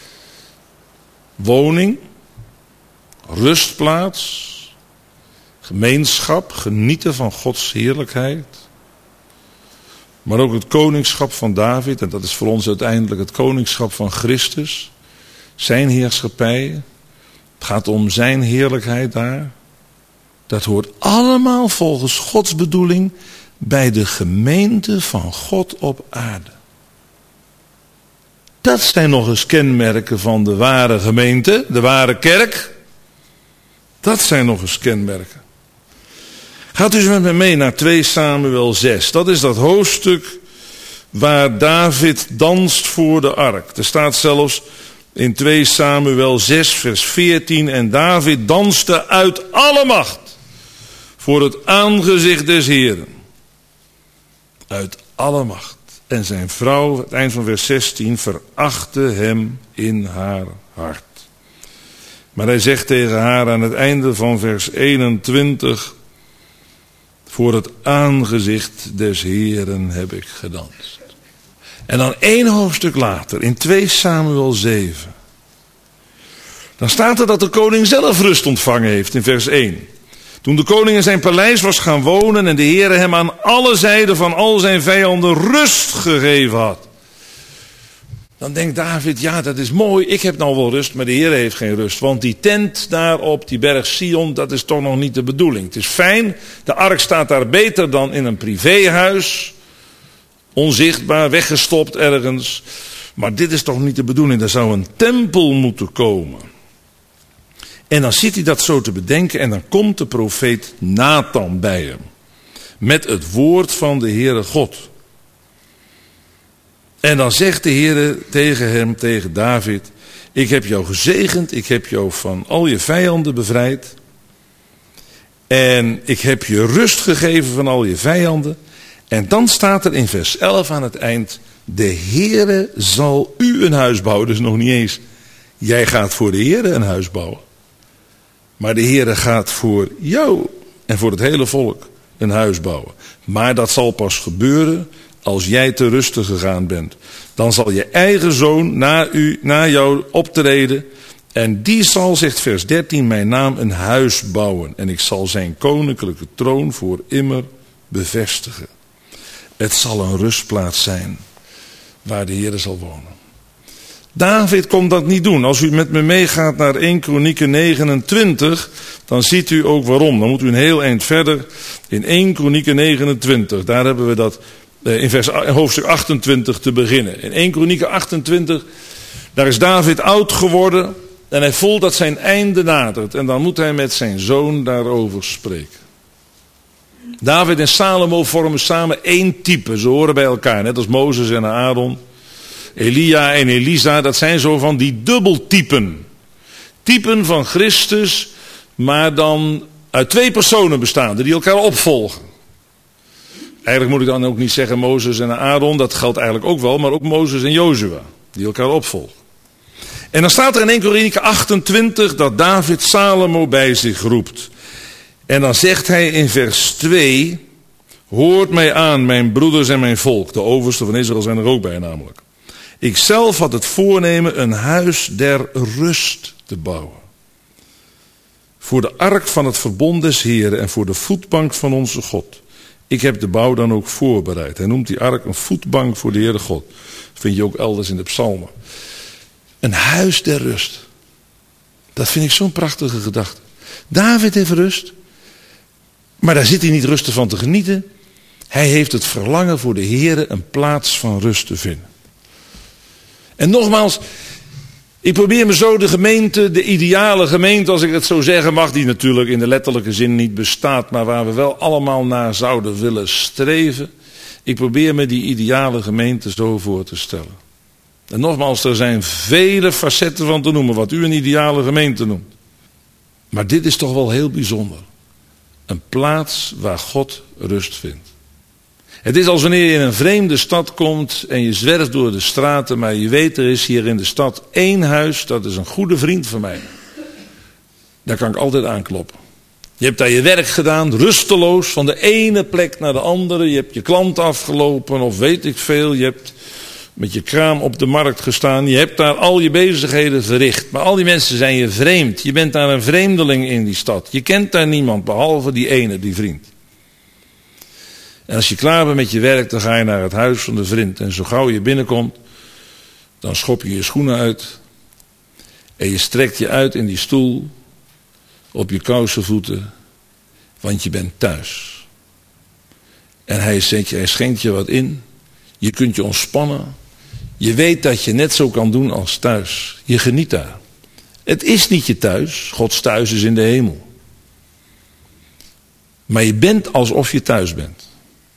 Woning, rustplaats, gemeenschap, genieten van Gods heerlijkheid. Maar ook het koningschap van David, en dat is voor ons uiteindelijk het koningschap van Christus. Zijn heerschappij, het gaat om zijn heerlijkheid daar. Dat hoort allemaal volgens Gods bedoeling bij de gemeente van God op aarde. Dat zijn nog eens kenmerken van de ware gemeente, de ware kerk. Dat zijn nog eens kenmerken. Gaat u eens met me mee naar 2 Samuel 6. Dat is dat hoofdstuk waar David danst voor de ark. Er staat zelfs in 2 Samuel 6 vers 14. En David danste uit alle macht voor het aangezicht des Heeren. Uit alle macht. En zijn vrouw, het eind van vers 16, verachtte hem in haar hart. Maar hij zegt tegen haar aan het einde van vers 21... Voor het aangezicht des Heeren heb ik gedanst. En dan 1 hoofdstuk later, in 2 Samuel 7. Dan staat er dat de koning zelf rust ontvangen heeft in vers 1. Toen de koning in zijn paleis was gaan wonen en de Heere hem aan alle zijden van al zijn vijanden rust gegeven had. Dan denkt David, ja, dat is mooi, ik heb nou wel rust, maar de Heere heeft geen rust. Want die tent daar op die berg Sion, dat is toch nog niet de bedoeling. Het is fijn, de ark staat daar beter dan in een privéhuis. Onzichtbaar, weggestopt ergens. Maar dit is toch niet de bedoeling, er zou een tempel moeten komen. En dan zit hij dat zo te bedenken en dan komt de profeet Nathan bij hem. Met het woord van de Heere God. En dan zegt de Heere tegen hem, tegen David, ik heb jou gezegend, ik heb jou van al je vijanden bevrijd. En ik heb je rust gegeven van al je vijanden. En dan staat er in vers 11 aan het eind, de Heere zal u een huis bouwen. Dus nog niet eens, jij gaat voor de Heere een huis bouwen. Maar de Heere gaat voor jou en voor het hele volk een huis bouwen. Maar dat zal pas gebeuren als jij te rusten gegaan bent. Dan zal je eigen zoon na jou optreden. En die zal, zegt vers 13, mijn naam een huis bouwen. En ik zal zijn koninklijke troon voor immer bevestigen. Het zal een rustplaats zijn waar de Heere zal wonen. David kon dat niet doen. Als u met me meegaat naar 1 Kronieken 29, dan ziet u ook waarom. Dan moet u een heel eind verder. In 1 Kronieken 29, daar hebben we dat in hoofdstuk 28 te beginnen. In 1 Kronieken 28, daar is David oud geworden en hij voelt dat zijn einde nadert. En dan moet hij met zijn zoon daarover spreken. David en Salomo vormen samen één type. Ze horen bij elkaar, net als Mozes en Aaron. Elia en Elisa, dat zijn zo van die dubbeltypen. Typen van Christus, maar dan uit 2 personen bestaande die elkaar opvolgen. Eigenlijk moet ik dan ook niet zeggen Mozes en Aaron, dat geldt eigenlijk ook wel, maar ook Mozes en Jozua, die elkaar opvolgen. En dan staat er in 1 Kronieken 28 dat David Salomo bij zich roept. En dan zegt hij in vers 2, hoort mij aan, mijn broeders en mijn volk. De oversten van Israël zijn er ook bij namelijk. Ik zelf had het voornemen een huis der rust te bouwen. Voor de ark van het verbond des Heeren en voor de voetbank van onze God. Ik heb de bouw dan ook voorbereid. Hij noemt die ark een voetbank voor de Heere God. Dat vind je ook elders in de psalmen. Een huis der rust. Dat vind ik zo'n prachtige gedachte. David heeft rust. Maar daar zit hij niet rustig van te genieten. Hij heeft het verlangen voor de Heere een plaats van rust te vinden. En nogmaals, Ik probeer me zo de gemeente, de ideale gemeente, als ik het zo zeggen mag, die natuurlijk in de letterlijke zin niet bestaat, maar waar we wel allemaal naar zouden willen streven. Ik probeer me die ideale gemeente zo voor te stellen. En nogmaals, er zijn vele facetten van te noemen, wat u een ideale gemeente noemt. Maar dit is toch wel heel bijzonder. Een plaats waar God rust vindt. Het is als wanneer je in een vreemde stad komt en je zwerft door de straten, maar je weet er is hier in de stad één huis, dat is een goede vriend van mij. Daar kan ik altijd aankloppen. Je hebt daar je werk gedaan, rusteloos, van de ene plek naar de andere. Je hebt je klant afgelopen of weet ik veel. Je hebt met je kraam op de markt gestaan. Je hebt daar al je bezigheden verricht. Maar al die mensen zijn je vreemd. Je bent daar een vreemdeling in die stad. Je kent daar niemand behalve die ene, die vriend. En als je klaar bent met je werk, dan ga je naar het huis van de vriend. En zo gauw je binnenkomt, dan schop je je schoenen uit. En je strekt je uit in die stoel, op je kousenvoeten, want je bent thuis. En hij schenkt je wat in. Je kunt je ontspannen. Je weet dat je net zo kan doen als thuis. Je geniet daar. Het is niet je thuis. Gods thuis is in de hemel. Maar je bent alsof je thuis bent.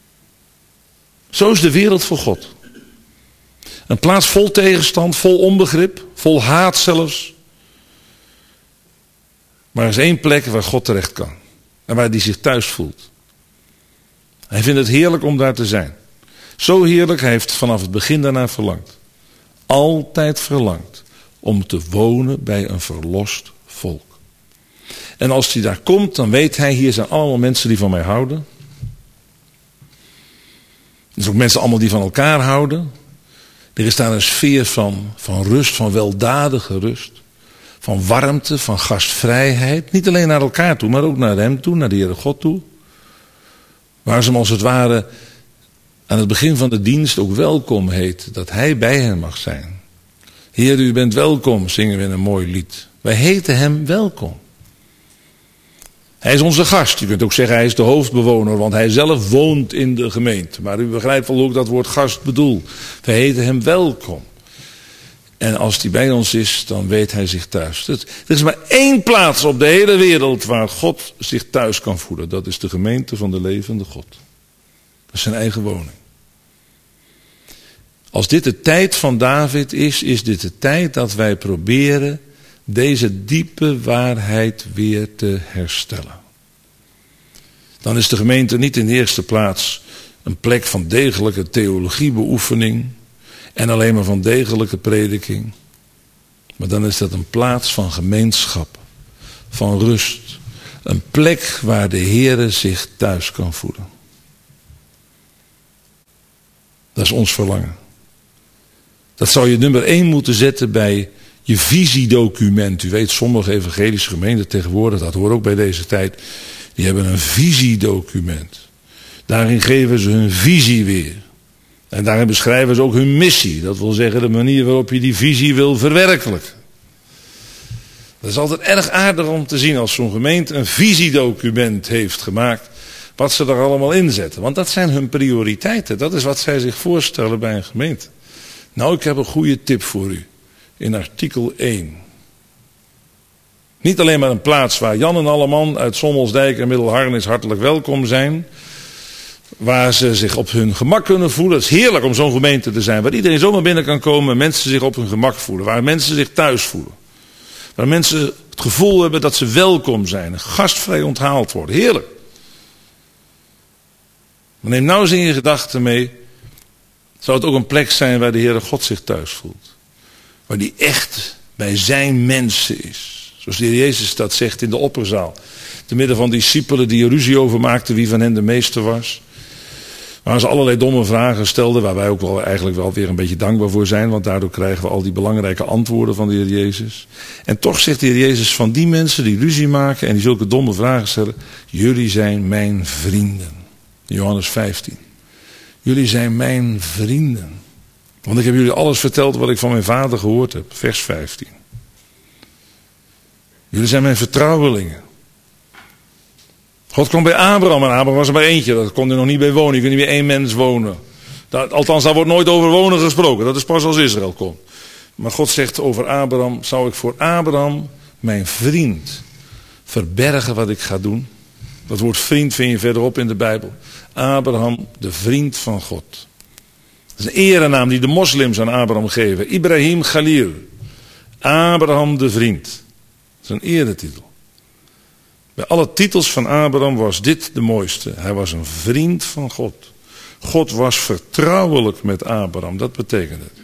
Zo is de wereld voor God. Een plaats vol tegenstand, vol onbegrip, vol haat zelfs. Maar er is één plek waar God terecht kan. En waar hij zich thuis voelt. Hij vindt het heerlijk om daar te zijn. Zo heerlijk, hij heeft vanaf het begin daarna verlangd. Altijd verlangd om te wonen bij een verlost volk. En als hij daar komt, dan weet hij, hier zijn allemaal mensen die van mij houden. Er zijn ook mensen allemaal die van elkaar houden. Er is daar een sfeer van rust, van weldadige rust. Van warmte, van gastvrijheid. Niet alleen naar elkaar toe, maar ook naar hem toe, naar de Heere God toe. Waar ze hem als het ware aan het begin van de dienst ook welkom heet. Dat hij bij hen mag zijn. Heer, u bent welkom, zingen we in een mooi lied. Wij heten hem welkom. Hij is onze gast. Je kunt ook zeggen hij is de hoofdbewoner, want hij zelf woont in de gemeente. Maar u begrijpt wel hoe ik dat woord gast bedoel. Wij heten hem welkom. En als hij bij ons is, dan weet hij zich thuis. Er is maar één plaats op de hele wereld waar God zich thuis kan voelen. Dat is de gemeente van de levende God. Dat is zijn eigen woning. Als dit de tijd van David is, is dit de tijd dat wij proberen deze diepe waarheid weer te herstellen. Dan is de gemeente niet in de eerste plaats een plek van degelijke theologiebeoefening en alleen maar van degelijke prediking. Maar dan is dat een plaats van gemeenschap, van rust. Een plek waar de Heere zich thuis kan voelen. Dat is ons verlangen. Dat zou je nummer 1 moeten zetten bij je visiedocument. U weet, sommige evangelische gemeenten tegenwoordig, dat hoort ook bij deze tijd, die hebben een visiedocument. Daarin geven ze hun visie weer. En daarin beschrijven ze ook hun missie. Dat wil zeggen de manier waarop je die visie wil verwerkelijken. Dat is altijd erg aardig om te zien als zo'n gemeente een visiedocument heeft gemaakt. Wat ze er allemaal in zetten. Want dat zijn hun prioriteiten. Dat is wat zij zich voorstellen bij een gemeente. Nou, ik heb een goede tip voor u. In artikel 1. Niet alleen maar een plaats waar Jan en Alleman uit Sommelsdijk en Middelharnis hartelijk welkom zijn. Waar ze zich op hun gemak kunnen voelen. Het is heerlijk om zo'n gemeente te zijn. Waar iedereen zomaar binnen kan komen en mensen zich op hun gemak voelen. Waar mensen zich thuis voelen. Waar mensen het gevoel hebben dat ze welkom zijn. En gastvrij onthaald worden. Heerlijk. Maar neem nou eens in je gedachten mee. Zou het ook een plek zijn waar de Heere God zich thuis voelt. Waar die echt bij zijn mensen is. Zoals de Heer Jezus dat zegt in de opperzaal. Te midden van discipelen die er ruzie over maakten wie van hen de meester was. Waar ze allerlei domme vragen stelden. Waar wij ook wel eigenlijk wel weer een beetje dankbaar voor zijn. Want daardoor krijgen we al die belangrijke antwoorden van de Heer Jezus. En toch zegt de Heer Jezus van die mensen die ruzie maken en die zulke domme vragen stellen. Jullie zijn mijn vrienden. Johannes 15. Jullie zijn mijn vrienden. Want ik heb jullie alles verteld wat ik van mijn vader gehoord heb. Vers 15. Jullie zijn mijn vertrouwelingen. God kwam bij Abraham en Abraham was er maar eentje. Dat kon er nog niet bij wonen. Je kunt niet bij één mens wonen. Althans, daar wordt nooit over wonen gesproken. Dat is pas als Israël komt. Maar God zegt over Abraham, zou ik voor Abraham, mijn vriend, verbergen wat ik ga doen? Dat woord vriend vind je verderop in de Bijbel. Abraham, de vriend van God. Dat is een erenaam die de moslims aan Abraham geven. Ibrahim Khalil. Abraham de vriend. Dat is een eretitel. Bij alle titels van Abraham was dit de mooiste. Hij was een vriend van God. God was vertrouwelijk met Abraham. Dat betekent het.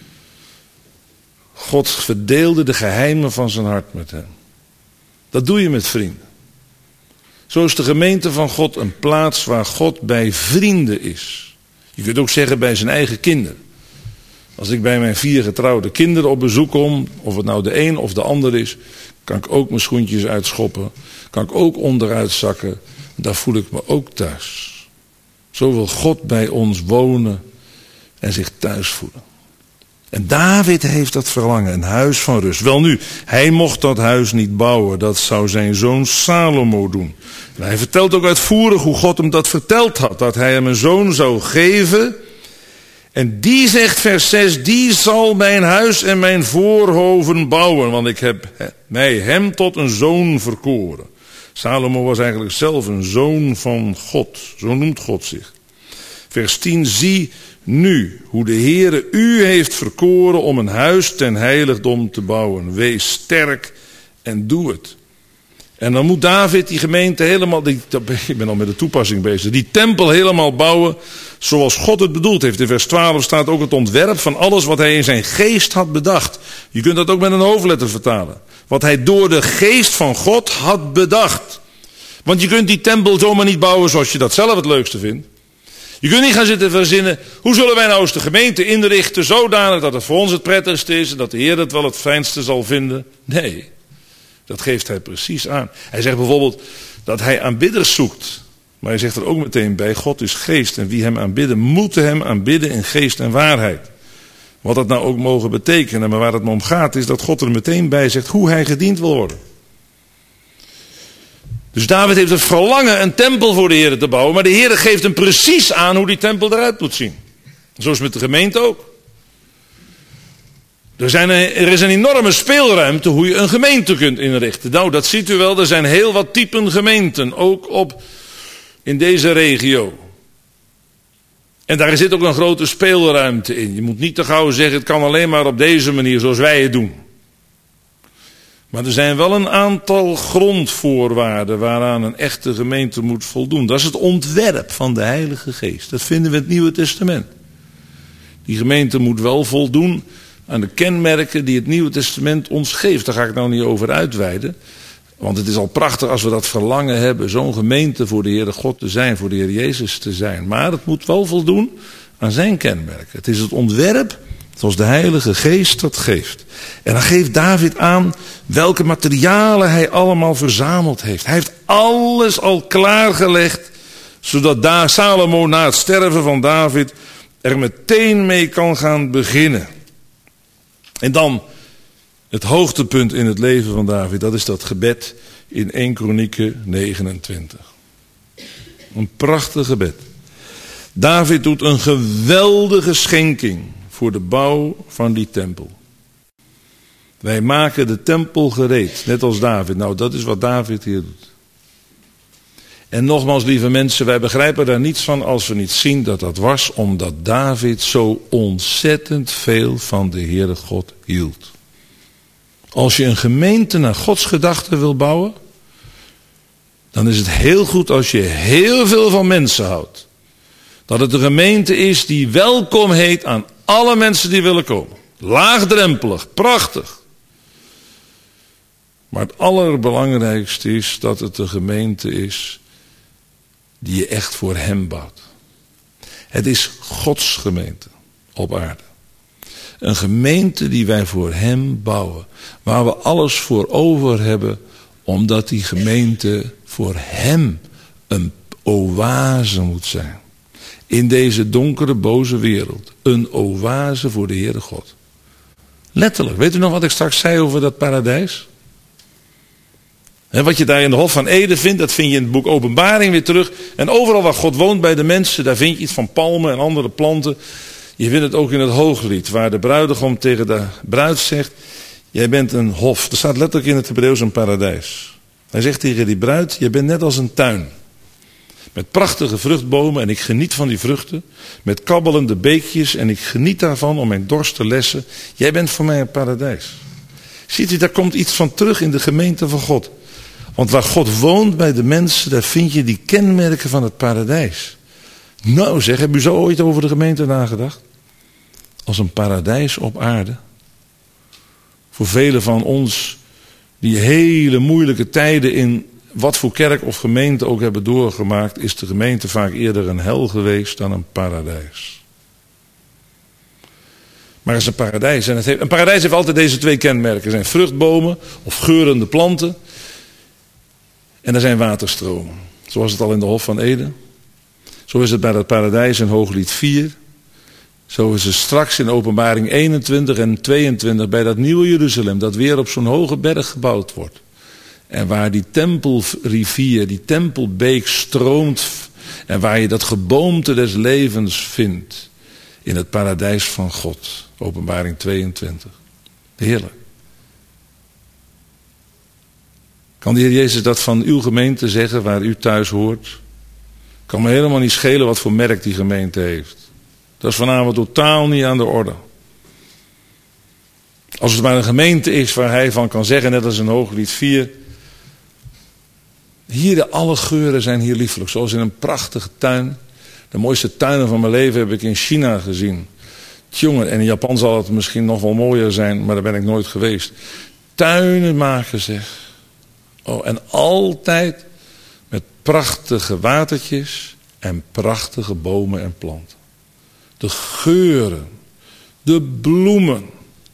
God verdeelde de geheimen van zijn hart met hem. Dat doe je met vrienden. Zo is de gemeente van God een plaats waar God bij vrienden is. Je kunt ook zeggen bij zijn eigen kinderen. Als ik bij mijn 4 getrouwde kinderen op bezoek kom, of het nou de een of de ander is, kan ik ook mijn schoentjes uitschoppen. Kan ik ook onderuit zakken. Daar voel ik me ook thuis. Zo wil God bij ons wonen en zich thuis voelen. En David heeft dat verlangen, een huis van rust. Welnu, hij mocht dat huis niet bouwen. Dat zou zijn zoon Salomo doen. En hij vertelt ook uitvoerig hoe God hem dat verteld had. Dat hij hem een zoon zou geven. En die zegt vers 6, die zal mijn huis en mijn voorhoven bouwen. Want ik heb mij hem tot een zoon verkoren. Salomo was eigenlijk zelf een zoon van God. Zo noemt God zich. Vers 10, zie nu hoe de Heere u heeft verkoren om een huis ten heiligdom te bouwen. Wees sterk en doe het. En dan moet David die gemeente helemaal, ik ben al met de toepassing bezig, die tempel helemaal bouwen zoals God het bedoeld heeft. In vers 12 staat ook het ontwerp van alles wat hij in zijn geest had bedacht. Je kunt dat ook met een hoofdletter vertalen. Wat hij door de geest van God had bedacht. Want je kunt die tempel zomaar niet bouwen zoals je dat zelf het leukste vindt. Je kunt niet gaan zitten verzinnen, hoe zullen wij nou eens de gemeente inrichten zodanig dat het voor ons het prettigste is en dat de Heer het wel het fijnste zal vinden. Nee, dat geeft hij precies aan. Hij zegt bijvoorbeeld dat hij aanbidders zoekt. Maar hij zegt er ook meteen bij, God is geest en wie hem aanbidden, moeten hem aanbidden in geest en waarheid. Wat dat nou ook mogen betekenen, maar waar het me om gaat is dat God er meteen bij zegt hoe hij gediend wil worden. Dus David heeft het verlangen een tempel voor de Heer te bouwen, maar de Heer geeft hem precies aan hoe die tempel eruit moet zien. Zo is het met de gemeente ook. Er is een enorme speelruimte hoe je een gemeente kunt inrichten. Nou, dat ziet u wel, er zijn heel wat typen gemeenten, ook in deze regio. En daar zit ook een grote speelruimte in. Je moet niet te gauw zeggen, het kan alleen maar op deze manier zoals wij het doen. Maar er zijn wel een aantal grondvoorwaarden waaraan een echte gemeente moet voldoen. Dat is het ontwerp van de Heilige Geest. Dat vinden we in het Nieuwe Testament. Die gemeente moet wel voldoen aan de kenmerken die het Nieuwe Testament ons geeft. Daar ga ik nou niet over uitweiden. Want het is al prachtig als we dat verlangen hebben. Zo'n gemeente voor de Heere God te zijn. Voor de Heer Jezus te zijn. Maar het moet wel voldoen aan zijn kenmerken. Het is het ontwerp zoals de Heilige Geest dat geeft. En dan geeft David aan welke materialen hij allemaal verzameld heeft. Hij heeft alles al klaargelegd. Zodat Salomo na het sterven van David er meteen mee kan gaan beginnen. En dan het hoogtepunt in het leven van David. Dat is dat gebed in 1 Kronieken 29. Een prachtig gebed. David doet een geweldige schenking voor de bouw van die tempel. Wij maken de tempel gereed, net als David. Nou, dat is wat David hier doet. En nogmaals, lieve mensen, wij begrijpen daar niets van als we niet zien dat dat was omdat David zo ontzettend veel van de Heere God hield. Als je een gemeente naar Gods gedachten wil bouwen, dan is het heel goed als je heel veel van mensen houdt. Dat het een gemeente is die welkom heet aan alle mensen die willen komen. Laagdrempelig, prachtig. Maar het allerbelangrijkste is dat het een gemeente is die je echt voor hem bouwt. Het is Gods gemeente op aarde. Een gemeente die wij voor hem bouwen. Waar we alles voor over hebben, omdat die gemeente voor hem een oase moet zijn. In deze donkere, boze wereld. Een oase voor de Heere God. Letterlijk. Weet u nog wat ik straks zei over dat paradijs? En wat je daar in de Hof van Eden vindt, dat vind je in het boek Openbaring weer terug. En overal waar God woont bij de mensen, daar vind je iets van palmen en andere planten. Je vindt het ook in het Hooglied, waar de bruidegom tegen de bruid zegt, jij bent een hof. Er staat letterlijk in het Hebreeuws een paradijs. Hij zegt tegen die bruid, jij bent net als een tuin. Met prachtige vruchtbomen en ik geniet van die vruchten. Met kabbelende beekjes en ik geniet daarvan om mijn dorst te lessen. Jij bent voor mij een paradijs. Ziet u, daar komt iets van terug in de gemeente van God. Want waar God woont bij de mensen, daar vind je die kenmerken van het paradijs. Nou zeg, heb u zo ooit over de gemeente nagedacht? Als een paradijs op aarde. Voor velen van ons die hele moeilijke tijden in wat voor kerk of gemeente ook hebben doorgemaakt, is de gemeente vaak eerder een hel geweest dan een paradijs. Maar het is een paradijs. En een paradijs heeft altijd deze twee kenmerken. Er zijn vruchtbomen of geurende planten. En er zijn waterstromen. Zoals het al in de Hof van Eden. Zo is het bij het paradijs in Hooglied 4. Zo is het straks in Openbaring 21 en 22 bij dat nieuwe Jeruzalem. Dat weer op zo'n hoge berg gebouwd wordt. En waar die tempelrivier, die tempelbeek stroomt. En waar je dat geboomte des levens vindt. In het paradijs van God. Openbaring 22. Heerlijk. Kan de Heer Jezus dat van uw gemeente zeggen waar u thuis hoort? Kan me helemaal niet schelen wat voor merk die gemeente heeft. Dat is vanavond totaal niet aan de orde. Als het maar een gemeente is waar hij van kan zeggen, net als in Hooglied 4. Hier, alle geuren zijn hier liefelijk. Zoals in een prachtige tuin. De mooiste tuinen van mijn leven heb ik in China gezien. Tjonge, en in Japan zal het misschien nog wel mooier zijn, maar daar ben ik nooit geweest. Tuinen maken zeg. Oh, en altijd met prachtige watertjes en prachtige bomen en planten. De geuren, de bloemen.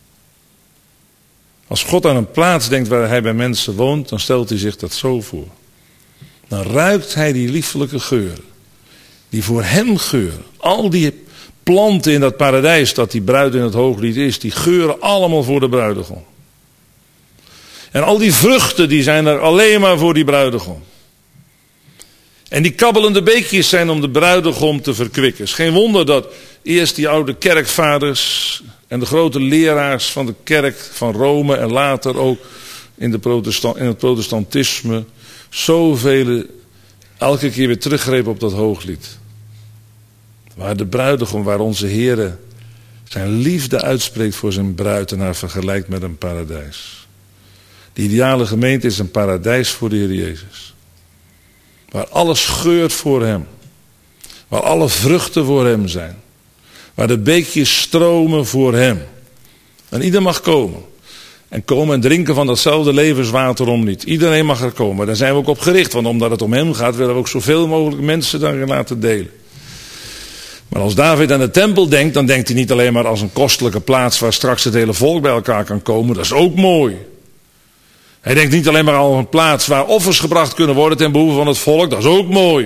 Als God aan een plaats denkt waar hij bij mensen woont, dan stelt hij zich dat zo voor. Dan ruikt hij die liefelijke geuren. Die voor hem geuren. Al die planten in dat paradijs dat die bruid in het Hooglied is, die geuren allemaal voor de bruidegom. En al die vruchten die zijn er alleen maar voor die bruidegom. En die kabbelende beekjes zijn om de bruidegom te verkwikken. Het is geen wonder dat eerst die oude kerkvaders en de grote leraars van de kerk van Rome en later ook in het protestantisme zoveel elke keer weer teruggrepen op dat Hooglied. Waar de bruidegom, waar onze Heere zijn liefde uitspreekt voor zijn bruid en haar vergelijkt met een paradijs. De ideale gemeente is een paradijs voor de Heer Jezus. Waar alles geurt voor hem. Waar alle vruchten voor hem zijn. Waar de beekjes stromen voor hem. En ieder mag komen. En komen en drinken van datzelfde levenswater om niet. Iedereen mag er komen. Daar zijn we ook op gericht. Want omdat het om hem gaat, willen we ook zoveel mogelijk mensen daarin laten delen. Maar als David aan de tempel denkt, dan denkt hij niet alleen maar als een kostelijke plaats waar straks het hele volk bij elkaar kan komen. Dat is ook mooi. Hij denkt niet alleen maar aan een plaats waar offers gebracht kunnen worden ten behoeve van het volk. Dat is ook mooi.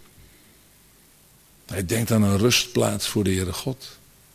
Hij denkt aan een rustplaats voor de Heere God.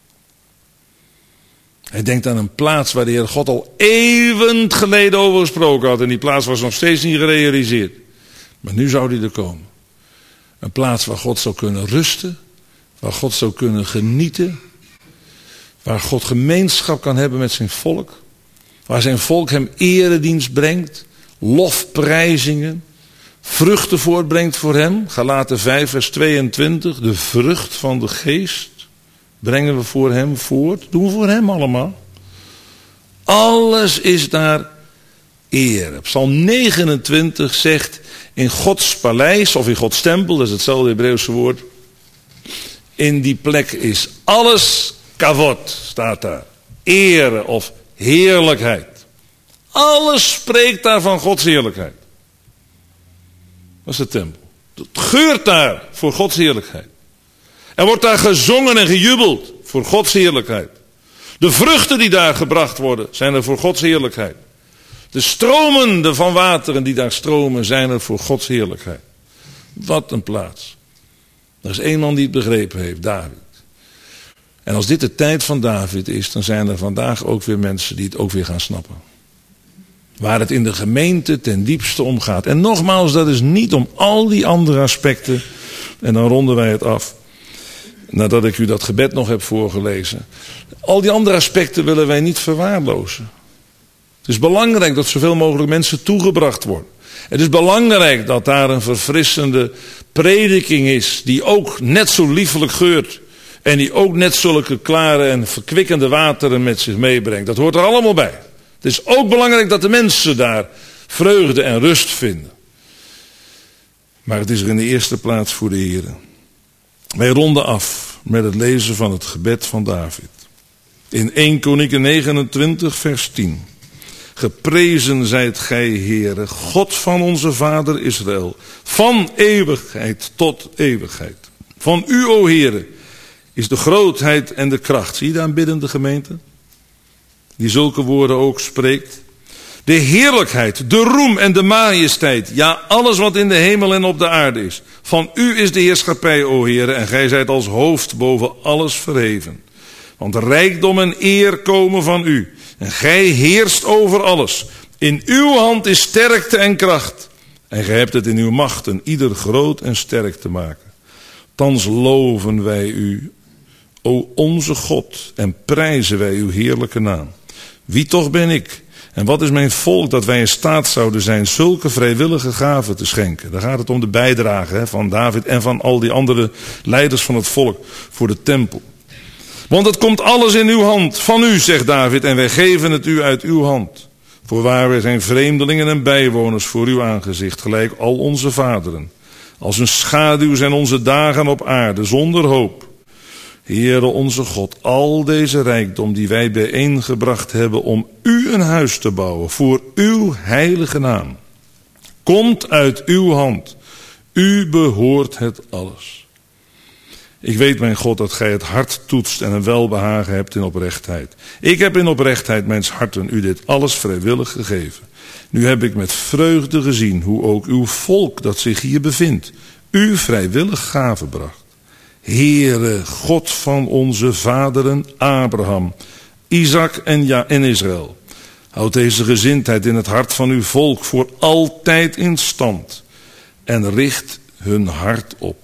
Hij denkt aan een plaats waar de Heere God al eeuwen geleden over gesproken had. En die plaats was nog steeds niet gerealiseerd. Maar nu zou die er komen. Een plaats waar God zou kunnen rusten. Waar God zou kunnen genieten. Waar God gemeenschap kan hebben met zijn volk. Waar zijn volk hem eredienst brengt. Lofprijzingen. Vruchten voortbrengt voor hem. Galaten 5 vers 22. De vrucht van de geest brengen we voor hem voort. Doen we voor hem allemaal. Alles is daar eer. Psalm 29 zegt in Gods paleis of in Gods tempel. Dat is hetzelfde Hebreeuwse woord. In die plek is alles kavod, staat daar. Ere of heerlijkheid. Alles spreekt daar van Gods heerlijkheid. Dat is de tempel. Het geurt daar voor Gods heerlijkheid. Er wordt daar gezongen en gejubeld voor Gods heerlijkheid. De vruchten die daar gebracht worden zijn er voor Gods heerlijkheid. De stromen van wateren die daar stromen zijn er voor Gods heerlijkheid. Wat een plaats. Er is één man die het begrepen heeft, David. En als dit de tijd van David is, dan zijn er vandaag ook weer mensen die het ook weer gaan snappen. Waar het in de gemeente ten diepste om gaat. En nogmaals, dat is niet om al die andere aspecten. En dan ronden wij het af. nadat ik u dat gebed nog heb voorgelezen. Al die andere aspecten willen wij niet verwaarlozen. Het is belangrijk dat zoveel mogelijk mensen toegebracht worden. Het is belangrijk dat daar een verfrissende prediking is, die ook net zo liefelijk geurt. En die ook net zulke klare en verkwikkende wateren met zich meebrengt. Dat hoort er allemaal bij. Het is ook belangrijk dat de mensen daar vreugde en rust vinden. Maar het is er in de eerste plaats voor de Heer. Wij ronden af met het lezen van het gebed van David. In 1 Kronieken 29 vers 10. Geprezen zijt gij, Heere, God van onze vader Israël, van eeuwigheid tot eeuwigheid. Van u, o Heere, is de grootheid en de kracht. Zie je daar een biddende gemeente? Die zulke woorden ook spreekt. De heerlijkheid, de roem en de majesteit. Ja, alles wat in de hemel en op de aarde is. Van u is de heerschappij, o Heere, en gij zijt als hoofd boven alles verheven. Want rijkdom en eer komen van u. En gij heerst over alles. In uw hand is sterkte en kracht. En gij hebt het in uw macht en ieder groot en sterk te maken. Thans loven wij u, o onze God, en prijzen wij uw heerlijke naam. Wie toch ben ik? En wat is mijn volk dat wij in staat zouden zijn zulke vrijwillige gaven te schenken? Daar gaat het om de bijdrage van David en van al die andere leiders van het volk voor de tempel. Want het komt alles in uw hand, van u, zegt David, en wij geven het u uit uw hand. Voorwaar wij zijn vreemdelingen en bijwoners voor uw aangezicht, gelijk al onze vaderen. Als een schaduw zijn onze dagen op aarde, zonder hoop. Heere onze God, al deze rijkdom die wij bijeengebracht hebben om u een huis te bouwen, voor uw heilige naam, komt uit uw hand. U behoort het alles. Ik weet, mijn God, dat gij het hart toetst en een welbehagen hebt in oprechtheid. Ik heb in oprechtheid mijns harten u dit alles vrijwillig gegeven. Nu heb ik met vreugde gezien hoe ook uw volk dat zich hier bevindt, u vrijwillig gaven bracht. Heere, God van onze vaderen Abraham, Isaac en Israël, houd deze gezindheid in het hart van uw volk voor altijd in stand en richt hun hart op.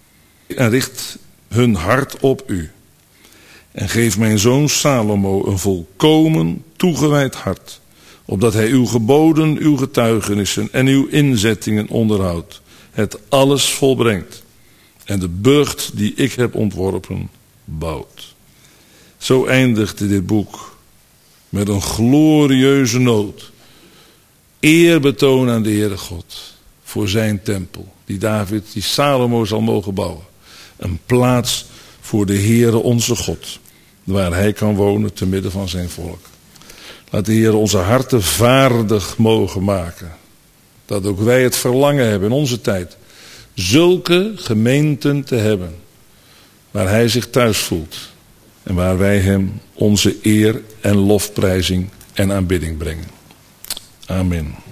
Hun hart op u. En geef mijn zoon Salomo een volkomen toegewijd hart, opdat hij uw geboden, uw getuigenissen en uw inzettingen onderhoudt, het alles volbrengt en de burcht die ik heb ontworpen bouwt. Zo eindigde dit boek met een glorieuze noot. Eerbetoon aan de Heere God voor zijn tempel, die Salomo zal mogen bouwen. Een plaats voor de Heere onze God, waar hij kan wonen te midden van zijn volk. Laat de Heere onze harten vaardig mogen maken. Dat ook wij het verlangen hebben in onze tijd zulke gemeenten te hebben, waar hij zich thuis voelt en waar wij hem onze eer en lofprijzing en aanbidding brengen. Amen.